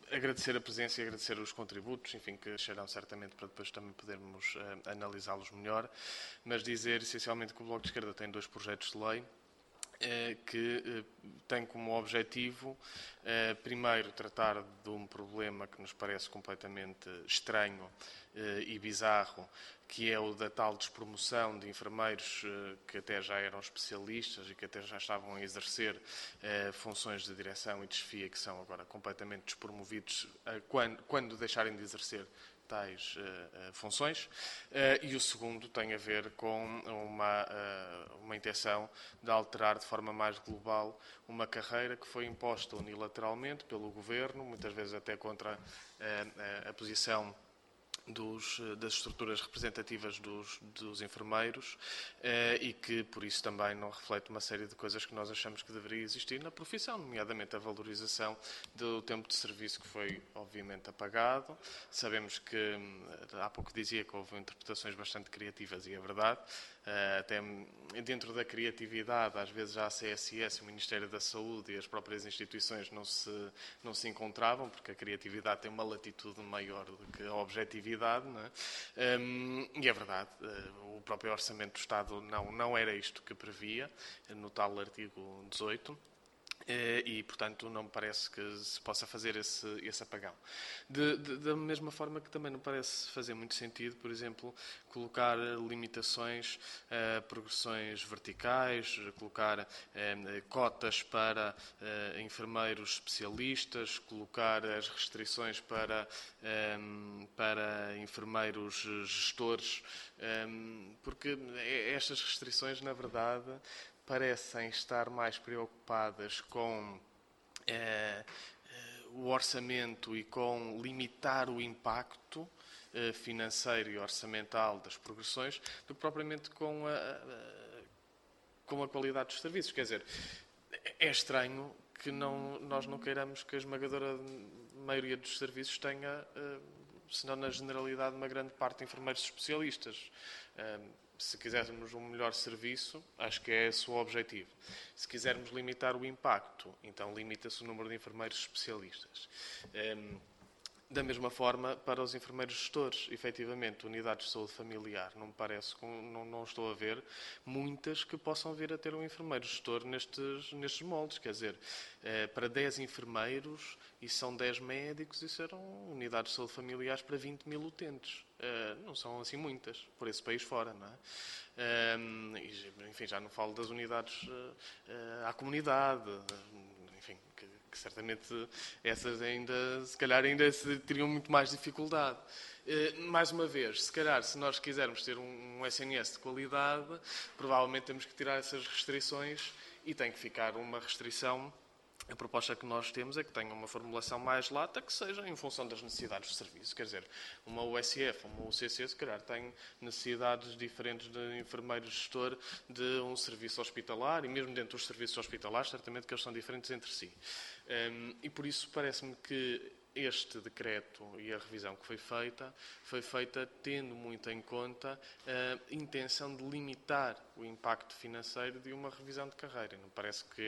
agradecer a presença e agradecer os contributos, enfim, que chegarão certamente para depois também podermos analisá-los melhor, mas dizer essencialmente que o Bloco de Esquerda tem 2 projetos de lei que tem como objetivo, primeiro, tratar de um problema que nos parece completamente estranho e bizarro, que é o da tal despromoção de enfermeiros que até já eram especialistas e que até já estavam a exercer funções de direção e de chefia, que são agora completamente despromovidos quando deixarem de exercer tais funções, e o segundo tem a ver com uma intenção de alterar de forma mais global uma carreira que foi imposta unilateralmente pelo Governo, muitas vezes até contra a posição das estruturas representativas dos enfermeiros e que, por isso, também não reflete uma série de coisas que nós achamos que deveria existir na profissão, nomeadamente a valorização do tempo de serviço que foi, obviamente, apagado. Sabemos que, há pouco dizia que houve interpretações bastante criativas, e é verdade. Até dentro da criatividade, às vezes já a CSS, o Ministério da Saúde e as próprias instituições não se encontravam, porque a criatividade tem uma latitude maior do que a objetividade, não é? E é verdade, o próprio Orçamento do Estado não era isto que previa, no tal artigo 18. E, portanto, não me parece que se possa fazer esse apagão. Da mesma forma que também não parece fazer muito sentido, por exemplo, colocar limitações a progressões verticais, colocar cotas para enfermeiros especialistas, colocar as restrições para enfermeiros gestores, porque estas restrições, na verdade, parecem estar mais preocupadas com o orçamento e com limitar o impacto financeiro e orçamental das progressões do que propriamente com a qualidade dos serviços. Quer dizer, é estranho que nós não queiramos que a esmagadora maioria dos serviços tenha, se não na generalidade, uma grande parte de enfermeiros especialistas. Se quisermos um melhor serviço, acho que é esse o objetivo. Se quisermos limitar o impacto, então limita-se o número de enfermeiros especialistas. Da mesma forma, para os enfermeiros gestores, efetivamente, unidades de saúde familiar, não me parece, não estou a ver muitas que possam vir a ter um enfermeiro gestor nestes moldes. Quer dizer, para 10 enfermeiros, e são 10 médicos, isso eram unidades de saúde familiares para 20 mil utentes. Não são assim muitas, por esse país fora, não é? Enfim, já não falo das unidades à comunidade, enfim, que certamente essas se calhar ainda teriam muito mais dificuldade. Mais uma vez, se calhar, se nós quisermos ter um SNS de qualidade, provavelmente temos que tirar essas restrições e tem que ficar uma restrição. A proposta que nós temos é que tenha uma formulação mais lata, que seja em função das necessidades de serviço. Quer dizer, uma USF, uma UCC, se calhar, tem necessidades diferentes de enfermeiro gestor de um serviço hospitalar, e mesmo dentro dos serviços hospitalares, certamente que eles são diferentes entre si. E por isso parece-me que este decreto e a revisão que foi feita tendo muito em conta a intenção de limitar o impacto financeiro de uma revisão de carreira. Não parece que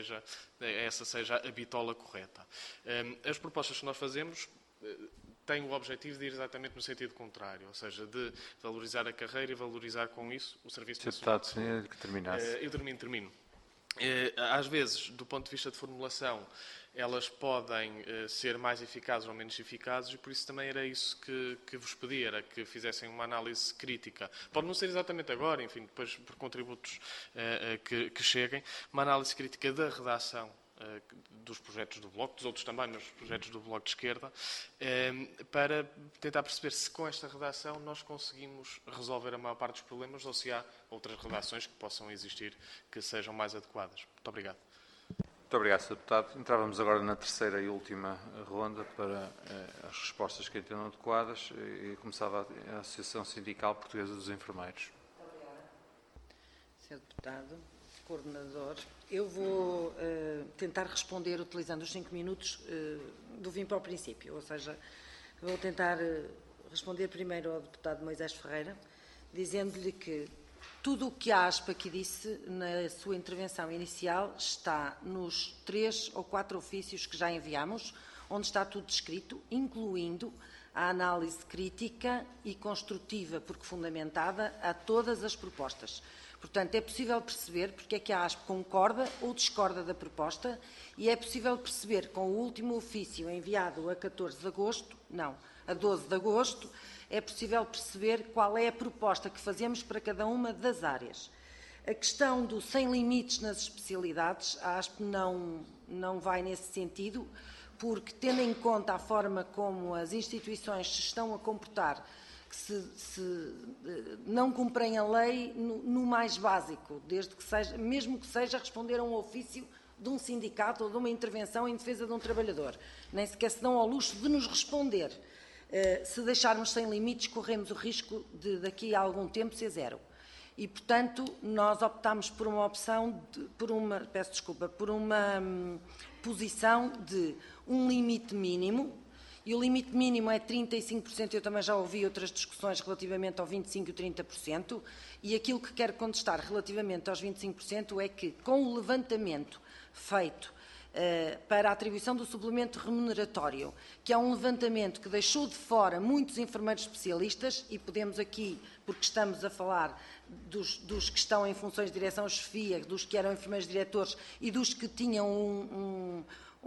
essa seja a bitola correta. As propostas que nós fazemos têm o objetivo de ir exatamente no sentido contrário, ou seja, de valorizar a carreira e valorizar com isso o Serviço Nacional de Saúde. Que terminasse. Eu termino. Às vezes, do ponto de vista de formulação, elas podem ser mais eficazes ou menos eficazes, e por isso também era isso que vos pedia, era que fizessem uma análise crítica. Pode não ser exatamente agora, enfim, depois por contributos que cheguem, uma análise crítica da redação dos projetos do Bloco, dos outros também, mas dos projetos do Bloco de Esquerda, para tentar perceber se com esta redação nós conseguimos resolver a maior parte dos problemas ou se há outras redações que possam existir que sejam mais adequadas. Muito obrigado. Muito obrigado, Sr. Deputado. Entrávamos agora na terceira e última ronda para as respostas que entendam adequadas, e começava a Associação Sindical Portuguesa dos Enfermeiros. Muito obrigada. Sr. Deputado, Coordenador, eu vou tentar responder utilizando os 5 minutos do fim para o princípio, ou seja, vou tentar responder primeiro ao Deputado Moisés Ferreira, dizendo-lhe que tudo o que a ASPA aqui disse na sua intervenção inicial está nos 3 ou 4 ofícios que já enviamos. onde está tudo descrito, incluindo a análise crítica e construtiva, porque fundamentada, a todas as propostas. Portanto, é possível perceber porque é que a ASP concorda ou discorda da proposta e é possível perceber com o último ofício enviado a 14 de agosto, não, a 12 de agosto, é possível perceber qual é a proposta que fazemos para cada uma das áreas. A questão do sem limites nas especialidades, a ASP não vai nesse sentido, porque, tendo em conta a forma como as instituições se estão a comportar, que se não cumprem a lei no mais básico, desde que seja, mesmo que seja responder a um ofício de um sindicato ou de uma intervenção em defesa de um trabalhador. Nem sequer se dão ao luxo de nos responder. Se deixarmos sem limites, corremos o risco de, daqui a algum tempo, ser zero. E, portanto, nós optámos por uma opção, por uma posição de um limite mínimo, e o limite mínimo é 35%, eu também já ouvi outras discussões relativamente ao 25% e 30%, e aquilo que quero contestar relativamente aos 25% é que, com o levantamento feito para a atribuição do suplemento remuneratório, que é um levantamento que deixou de fora muitos enfermeiros especialistas, e podemos aqui, porque estamos a falar dos que estão em funções de direção-chefia, dos que eram enfermeiros diretores e dos que tinham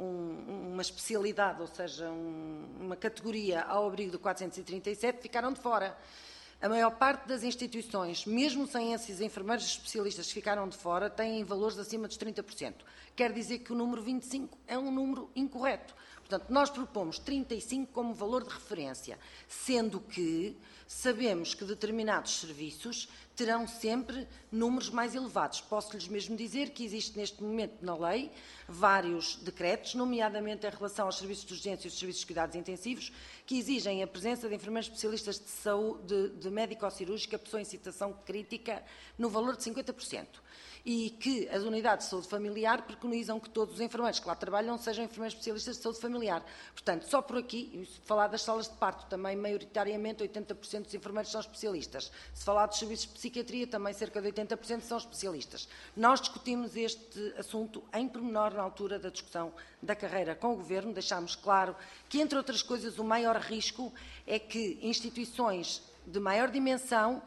uma especialidade, ou seja, uma categoria ao abrigo do 437, ficaram de fora. A maior parte das instituições, mesmo sem esses enfermeiros especialistas que ficaram de fora, têm valores acima dos 30%. Quer dizer que o número 25 é um número incorreto. Portanto, nós propomos 35 como valor de referência, sendo que sabemos que determinados serviços terão sempre números mais elevados. Posso-lhes mesmo dizer que existe neste momento na lei vários decretos, nomeadamente em relação aos serviços de urgência e os serviços de cuidados intensivos, que exigem a presença de enfermeiros especialistas de saúde, de médico-cirúrgica, pessoa em situação crítica, no valor de 50%. E que as unidades de saúde familiar preconizam que todos os enfermeiros que lá trabalham sejam enfermeiros especialistas de saúde familiar. Portanto, só por aqui, se falar das salas de parto, também maioritariamente 80% dos enfermeiros são especialistas. Se falar dos serviços de psiquiatria, também cerca de 80% são especialistas. Nós discutimos este assunto em pormenor na altura da discussão da carreira com o Governo. Deixámos claro que, entre outras coisas, o maior risco é que instituições de maior dimensão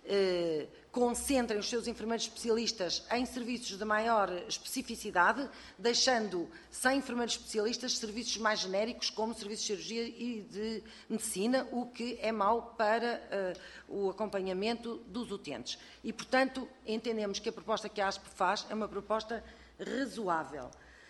concentrem os seus enfermeiros especialistas em serviços de maior especificidade, deixando sem enfermeiros especialistas serviços mais genéricos, como serviços de cirurgia e de medicina, o que é mau para o acompanhamento dos utentes. E, portanto, entendemos que a proposta que a ASP faz é uma proposta razoável.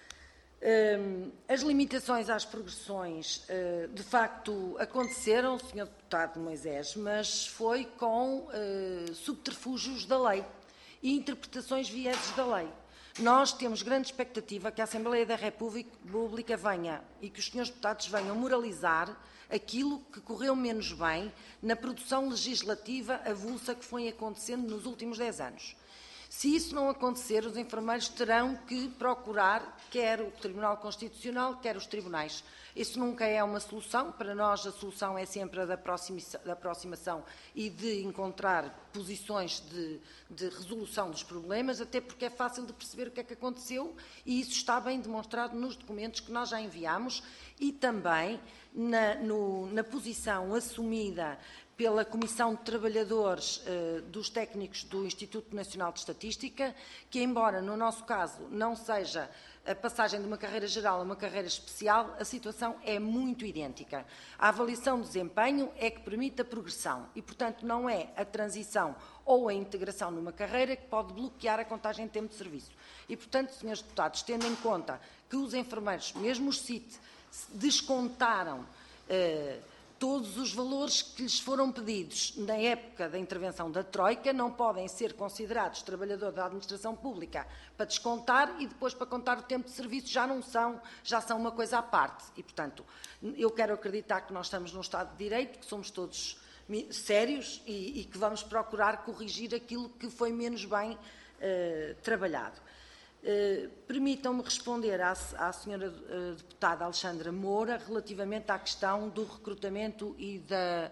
As limitações às progressões, de facto, aconteceram, Sr. Deputado Moisés, mas foi com subterfúgios da lei e interpretações vieses da lei. Nós temos grande expectativa que a Assembleia da República venha e que os senhores deputados venham moralizar aquilo que correu menos bem na produção legislativa avulsa que foi acontecendo nos últimos 10 anos. Se isso não acontecer, os enfermeiros terão que procurar, quer o Tribunal Constitucional, quer os tribunais. Isso nunca é uma solução. Para nós, a solução é sempre a da aproximação e de encontrar posições de resolução dos problemas, até porque é fácil de perceber o que é que aconteceu e isso está bem demonstrado nos documentos que nós já enviámos e também na posição assumida pela Comissão de Trabalhadores dos Técnicos do Instituto Nacional de Estatística, que, embora no nosso caso não seja a passagem de uma carreira geral a uma carreira especial, a situação é muito idêntica. A avaliação de desempenho é que permite a progressão e, portanto, não é a transição ou a integração numa carreira que pode bloquear a contagem de tempo de serviço. E, portanto, senhores deputados, tendo em conta que os enfermeiros, mesmo os CIT, descontaram todos os valores que lhes foram pedidos na época da intervenção da Troika, não podem ser considerados trabalhador da administração pública para descontar e depois para contar o tempo de serviço já são uma coisa à parte. E, portanto, eu quero acreditar que nós estamos num Estado de Direito, que somos todos sérios e que vamos procurar corrigir aquilo que foi menos bem trabalhado. Permitam-me responder à senhora deputada Alexandra Moura relativamente à questão do recrutamento e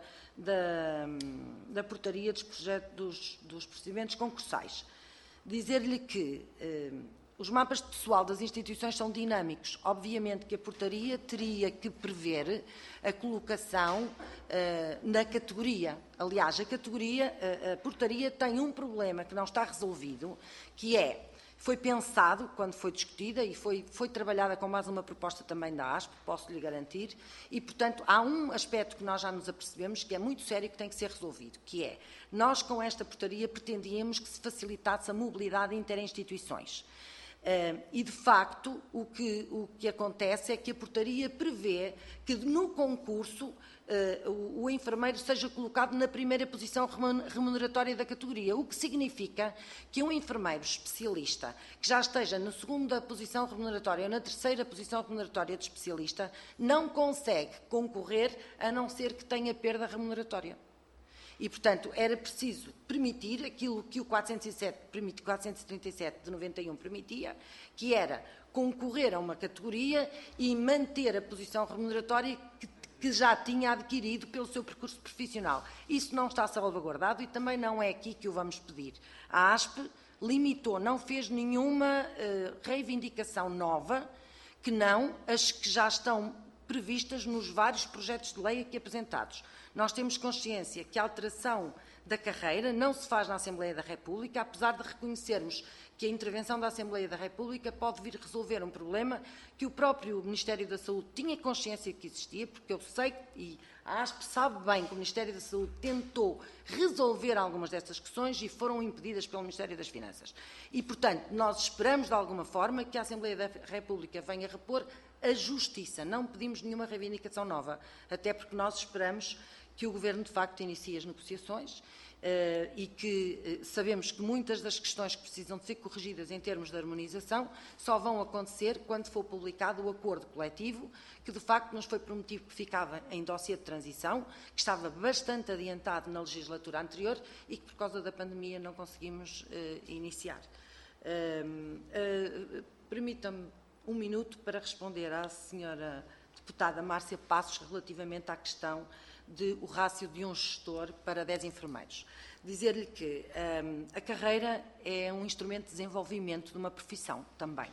da portaria dos procedimentos concursais. Dizer-lhe que Os mapas de pessoal das instituições são dinâmicos. Obviamente que a portaria teria que prever a colocação na categoria. Aliás, a portaria tem um problema que não está resolvido, que foi pensado, quando foi discutida, e foi trabalhada com mais uma proposta também da ASP, posso-lhe garantir, e, portanto, há um aspecto que nós já nos apercebemos que é muito sério e que tem que ser resolvido, que é, nós com esta portaria pretendíamos que se facilitasse a mobilidade interinstituições. E, de facto, o que acontece é que a portaria prevê que no concurso o enfermeiro seja colocado na primeira posição remuneratória da categoria, o que significa que um enfermeiro especialista que já esteja na segunda posição remuneratória ou na terceira posição remuneratória de especialista não consegue concorrer a não ser que tenha perda remuneratória. E, portanto, era preciso permitir aquilo que o 437 de 91 permitia, que era concorrer a uma categoria e manter a posição remuneratória que já tinha adquirido pelo seu percurso profissional. Isso não está salvaguardado e também não é aqui que o vamos pedir. A ASP limitou, não fez nenhuma reivindicação nova, que não as que já estão previstas nos vários projetos de lei aqui apresentados. Nós temos consciência que a alteração da carreira não se faz na Assembleia da República, apesar de reconhecermos que a intervenção da Assembleia da República pode vir resolver um problema que o próprio Ministério da Saúde tinha consciência que existia, porque eu sei, e a ASP sabe bem que o Ministério da Saúde tentou resolver algumas dessas questões e foram impedidas pelo Ministério das Finanças. E, portanto, nós esperamos, de alguma forma, que a Assembleia da República venha repor a justiça. Não pedimos nenhuma reivindicação nova, até porque nós esperamos que o Governo, de facto, inicie as negociações e que sabemos que muitas das questões que precisam de ser corrigidas em termos de harmonização só vão acontecer quando for publicado o acordo coletivo, que, de facto, nos foi prometido que ficava em dossiê de transição, que estava bastante adiantado na legislatura anterior e que, por causa da pandemia, não conseguimos iniciar. Permita-me um minuto para responder à senhora deputada Márcia Passos relativamente à questão o rácio de um gestor para 10 enfermeiros. Dizer-lhe que a carreira é um instrumento de desenvolvimento de uma profissão também.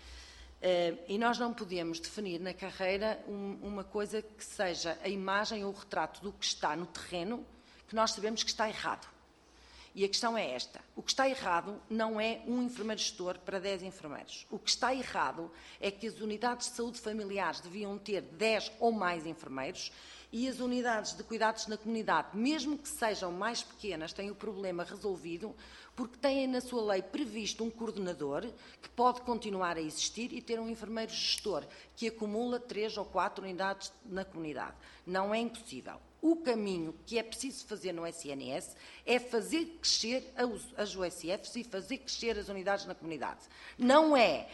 E nós não podemos definir na carreira uma coisa que seja a imagem ou o retrato do que está no terreno, que nós sabemos que está errado. E a questão é esta. O que está errado não é um enfermeiro gestor para 10 enfermeiros. O que está errado é que as unidades de saúde familiares deviam ter 10 ou mais enfermeiros e as unidades de cuidados na comunidade, mesmo que sejam mais pequenas, têm o problema resolvido porque têm na sua lei previsto um coordenador que pode continuar a existir e ter um enfermeiro gestor que acumula 3 ou 4 unidades na comunidade. Não é impossível. O caminho que é preciso fazer no SNS é fazer crescer as USFs e fazer crescer as unidades na comunidade. Não é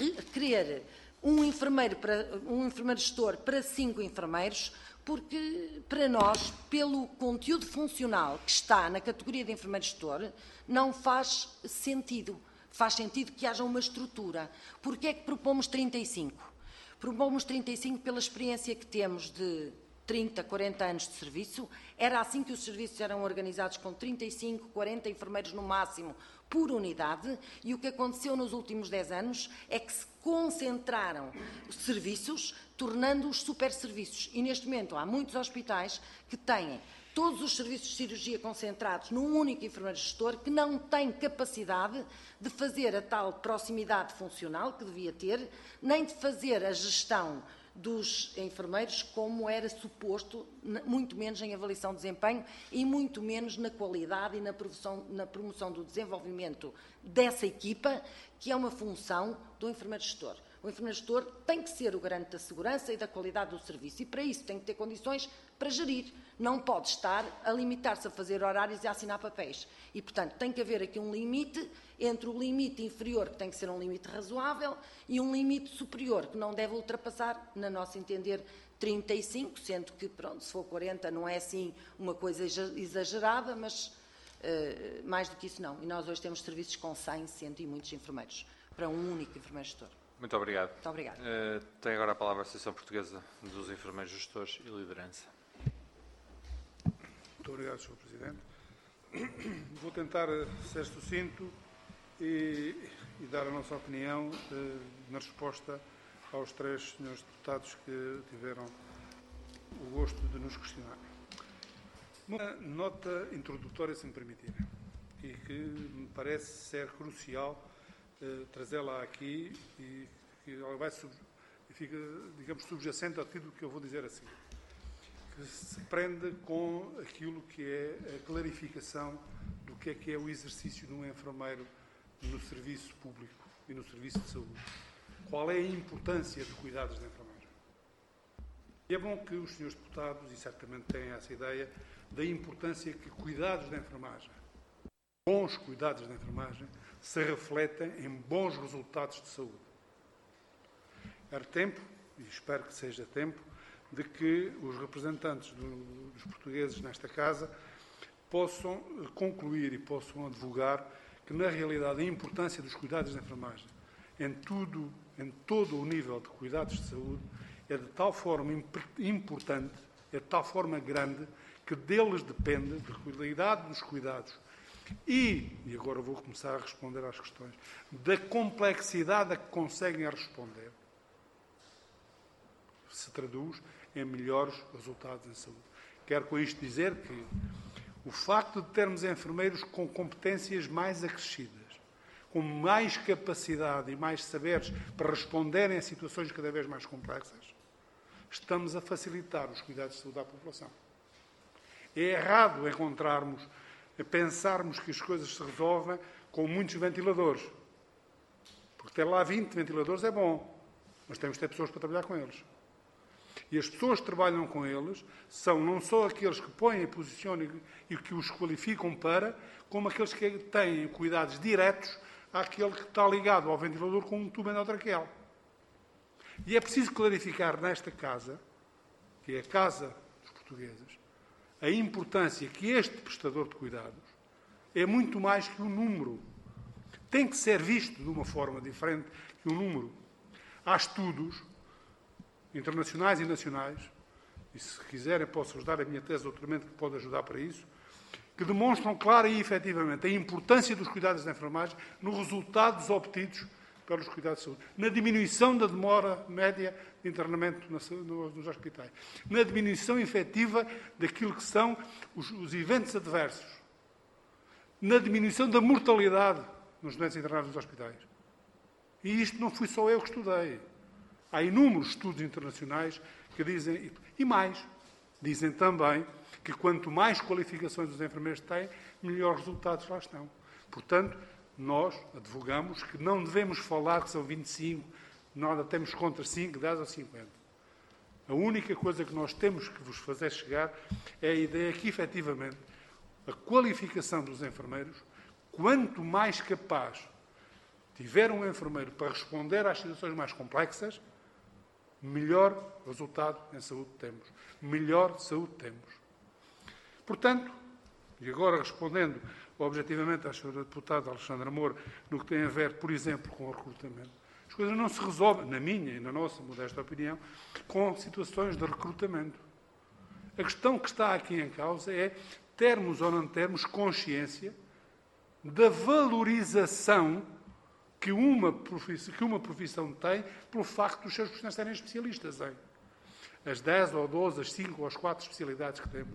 querer um enfermeiro gestor para 5 enfermeiros, porque para nós, pelo conteúdo funcional que está na categoria de enfermeiro gestor, não faz sentido. Faz sentido que haja uma estrutura. Porquê é que propomos 35? Propomos 35 pela experiência que temos de 30, 40 anos de serviço. Era assim que os serviços eram organizados, com 35, 40 enfermeiros no máximo por unidade, e o que aconteceu nos últimos 10 anos é que se concentraram os serviços, tornando-os superserviços. E neste momento há muitos hospitais que têm todos os serviços de cirurgia concentrados num único enfermeiro gestor que não tem capacidade de fazer a tal proximidade funcional que devia ter, nem de fazer a gestão dos enfermeiros como era suposto, muito menos em avaliação de desempenho e muito menos na qualidade e na promoção do desenvolvimento dessa equipa, que é uma função do enfermeiro gestor. O enfermeiro gestor tem que ser o garante da segurança e da qualidade do serviço e, para isso, tem que ter condições para gerir. Não pode estar a limitar-se a fazer horários e a assinar papéis. E, portanto, tem que haver aqui um limite entre o limite inferior, que tem que ser um limite razoável, e um limite superior, que não deve ultrapassar, na nossa entender, 35, sendo que, pronto, se for 40 não é assim uma coisa exagerada, mas mais do que isso não. E nós hoje temos serviços com 100, 100 e muitos enfermeiros, para um único enfermeiro gestor. Muito obrigado. Muito obrigado. Tem agora a palavra a Associação Portuguesa dos Enfermeiros Gestores e Liderança. Muito obrigado, Sr. Presidente. Vou tentar ser sucinto, e dar a nossa opinião na resposta aos 3 senhores deputados que tiveram o gosto de nos questionar. Uma nota introdutória, se me permitirem, e que me parece ser crucial trazê-la aqui e que ela fica, digamos, subjacente ao título que eu vou dizer assim, que se prende com aquilo que é a clarificação do que é o exercício de um enfermeiro no serviço público e no serviço de saúde. Qual é a importância de cuidados de enfermagem? E é bom que os senhores deputados, e certamente têm essa ideia, da importância que cuidados de enfermagem, bons cuidados de enfermagem, se refletem em bons resultados de saúde. Era tempo, e espero que seja tempo, de que os representantes dos portugueses nesta Casa possam concluir e possam advogar que, na realidade, a importância dos cuidados de enfermagem em todo o nível de cuidados de saúde é de tal forma importante, é de tal forma grande, que deles depende da qualidade dos cuidados e agora vou começar a responder às questões, da complexidade a que conseguem responder, se traduz em melhores resultados em saúde. Quero com isto dizer que o facto de termos enfermeiros com competências mais acrescidas, com mais capacidade e mais saberes para responderem a situações cada vez mais complexas, estamos a facilitar os cuidados de saúde à população. É errado pensarmos que as coisas se resolvem com muitos ventiladores. Porque ter lá 20 ventiladores é bom, mas temos de ter pessoas para trabalhar com eles. E as pessoas que trabalham com eles são não só aqueles que põem, posicionam e que os qualificam para, como aqueles que têm cuidados diretos àquele que está ligado ao ventilador com um tubo endotraqueal. E é preciso clarificar nesta Casa, que é a Casa dos Portugueses, a importância que este prestador de cuidados é muito mais que um número. Tem que ser visto de uma forma diferente que um número. Há estudos internacionais e nacionais, e se quiserem posso ajudar a minha tese de doutoramento que pode ajudar para isso, que demonstram clara e efetivamente a importância dos cuidados de enfermagem nos resultados obtidos pelos cuidados de saúde, na diminuição da demora média de internamento nos hospitais, na diminuição efetiva daquilo que são os eventos adversos, na diminuição da mortalidade nos doentes internados nos hospitais. E isto não fui só eu que estudei. Há inúmeros estudos internacionais que dizem, e mais, dizem também que quanto mais qualificações os enfermeiros têm, melhores resultados lá estão. Portanto, nós advogamos que não devemos falar que são 25, nós temos contra 5, 10 ou 50. A única coisa que nós temos que vos fazer chegar é a ideia que, efetivamente, a qualificação dos enfermeiros, quanto mais capaz tiver um enfermeiro para responder às situações mais complexas, melhor resultado em saúde temos. Melhor saúde temos. Portanto, e agora respondendo objetivamente à senhora deputada Alexandra Moura, no que tem a ver, por exemplo, com o recrutamento, as coisas não se resolvem, na minha e na nossa modesta opinião, com situações de recrutamento. A questão que está aqui em causa é termos ou não termos consciência da valorização que uma profissão tem pelo facto dos seus profissionais serem especialistas em. As 10 ou 12, as 5 ou as 4 especialidades que temos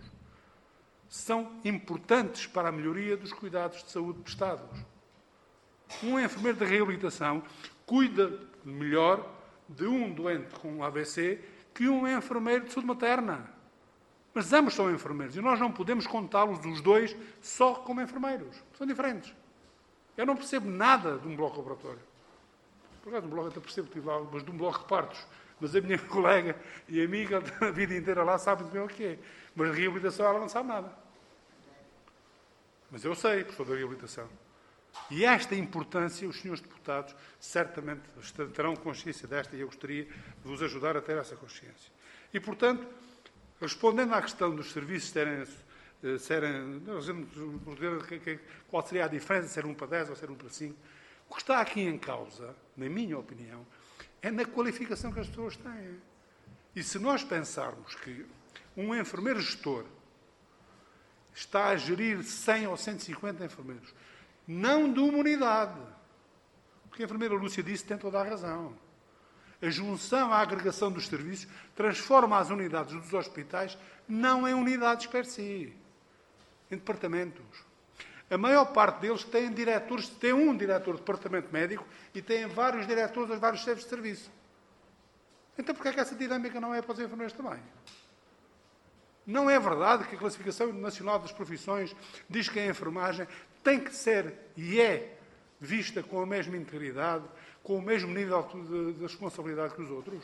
são importantes para a melhoria dos cuidados de saúde prestados. Um enfermeiro de reabilitação cuida melhor de um doente com um AVC que um enfermeiro de saúde materna. Mas ambos são enfermeiros e nós não podemos contá-los os dois só como enfermeiros. São diferentes. Eu não percebo nada de um bloco operatório. Por acaso, um bloco até percebo, tive lá, mas de um bloco de partos. Mas a minha colega e amiga da vida inteira lá sabe bem o que é. Mas de reabilitação ela não sabe nada. Mas eu sei, porque sou da reabilitação. E esta importância, os senhores deputados certamente terão consciência desta e eu gostaria de vos ajudar a ter essa consciência. E, portanto, respondendo à questão dos serviços qual seria a diferença de ser 1 para 10 ou ser 1 para 5, o que está aqui em causa, na minha opinião, é na qualificação que as pessoas têm. E se nós pensarmos que um enfermeiro gestor está a gerir 100 ou 150 enfermeiros não de uma unidade. Porque a enfermeira Lúcia disse tem toda a razão. A junção, a agregação dos serviços transforma as unidades dos hospitais não em unidades per si, em departamentos. A maior parte deles tem diretores, tem um diretor de departamento médico e tem vários diretores dos vários chefes de serviço. Então porquê é que essa dinâmica não é para os enfermeiros também? Não é verdade que a Classificação Nacional das Profissões diz que a enfermagem tem que ser e é vista com a mesma integridade, com o mesmo nível de responsabilidade que os outros?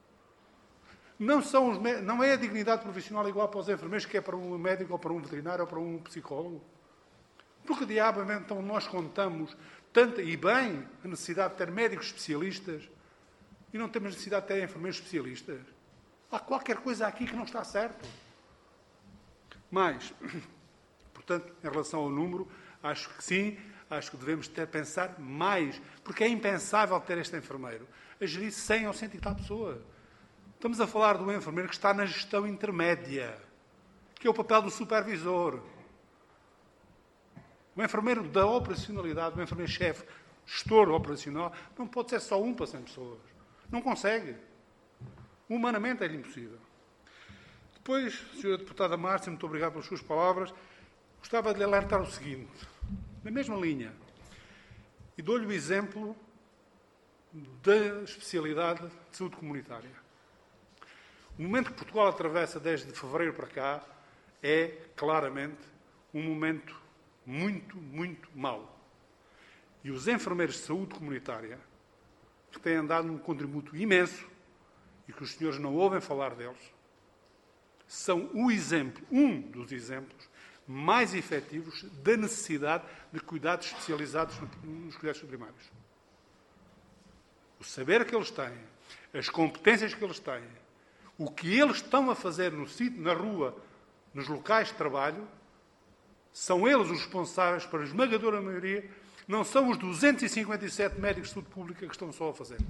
Não é a dignidade profissional igual para os enfermeiros que é para um médico, ou para um veterinário, ou para um psicólogo? Porque diabamente então nós contamos tanto e bem a necessidade de ter médicos especialistas e não temos necessidade de ter enfermeiros especialistas? Há qualquer coisa aqui que não está certo. Mas, portanto, em relação ao número, acho que sim, acho que devemos pensar mais, porque é impensável ter este enfermeiro a gerir 100 ou 100 e tal pessoas. Estamos a falar de um enfermeiro que está na gestão intermédia, que é o papel do supervisor. O enfermeiro da operacionalidade, o enfermeiro-chefe, gestor operacional, não pode ser só um para 100 pessoas. Não consegue. Humanamente é-lhe impossível. Depois, Sra. Deputada Márcia, muito obrigado pelas suas palavras. Gostava de lhe alertar o seguinte, na mesma linha, e dou-lhe o exemplo da especialidade de saúde comunitária. O momento que Portugal atravessa desde fevereiro para cá é, claramente, um momento muito, muito mau. E os enfermeiros de saúde comunitária, que têm dado um contributo imenso, e que os senhores não ouvem falar deles, são o exemplo, um dos exemplos mais efetivos da necessidade de cuidados especializados nos cuidados primários. O saber que eles têm, as competências que eles têm, o que eles estão a fazer no sítio, na rua, nos locais de trabalho, são eles os responsáveis para a esmagadora maioria, não são os 257 médicos de saúde pública que estão só a fazer.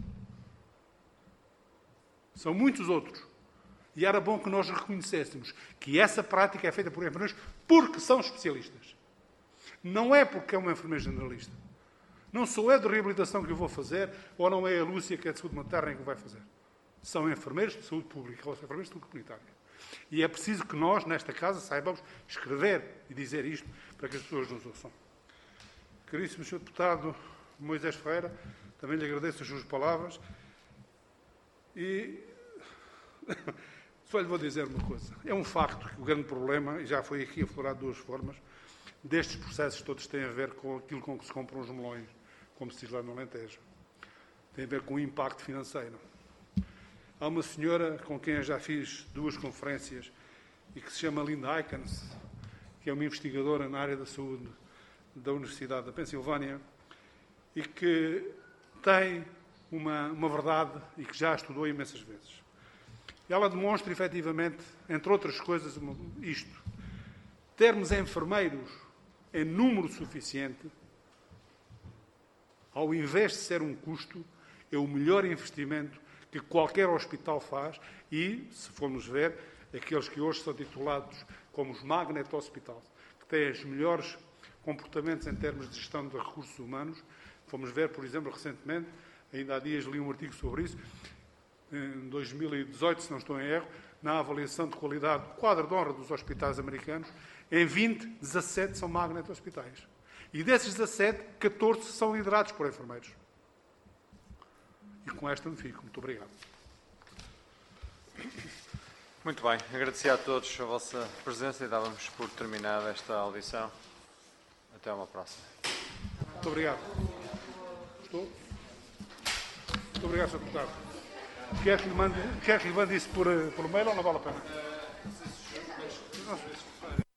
São muitos outros. E era bom que nós reconhecêssemos que essa prática é feita por enfermeiros porque são especialistas. Não é porque é um enfermeiro generalista. Não sou eu de reabilitação que eu vou fazer, ou não é a Lúcia que é de saúde materna que vai fazer. São enfermeiros de saúde pública, ou enfermeiros de saúde comunitária. E é preciso que nós, nesta casa, saibamos escrever e dizer isto para que as pessoas nos ouçam. Caríssimo Sr. Deputado Moisés Ferreira, também lhe agradeço as suas palavras e só lhe vou dizer uma coisa. É um facto que o grande problema, e já foi aqui aflorado de duas formas, destes processos todos têm a ver com aquilo com que se compram os melões, como se diz lá no Alentejo. Tem a ver com o impacto financeiro. Há uma senhora com quem eu já fiz 2 conferências e que se chama Linda Icahns, que é uma investigadora na área da saúde da Universidade da Pensilvânia e que tem uma verdade e que já estudou imensas vezes. E ela demonstra, efetivamente, entre outras coisas, isto. Termos enfermeiros em número suficiente, ao invés de ser um custo, é o melhor investimento que qualquer hospital faz e, se formos ver, aqueles que hoje são titulados como os Magnet Hospitals, que têm os melhores comportamentos em termos de gestão de recursos humanos. Fomos ver, por exemplo, recentemente, ainda há dias li um artigo sobre isso, em 2018, se não estou em erro, na avaliação de qualidade do quadro de honra dos hospitais americanos, em 20, 17 são Magnet Hospitais. E desses 17, 14 são liderados por enfermeiros. E com esta me fico. Muito obrigado. Muito bem. Agradecer a todos a vossa presença e dávamos por terminada esta audição. Até uma próxima. Muito obrigado. Estou? Muito obrigado, Sr. Deputado. Quer que lhe mande isso por mail ou não vale a pena?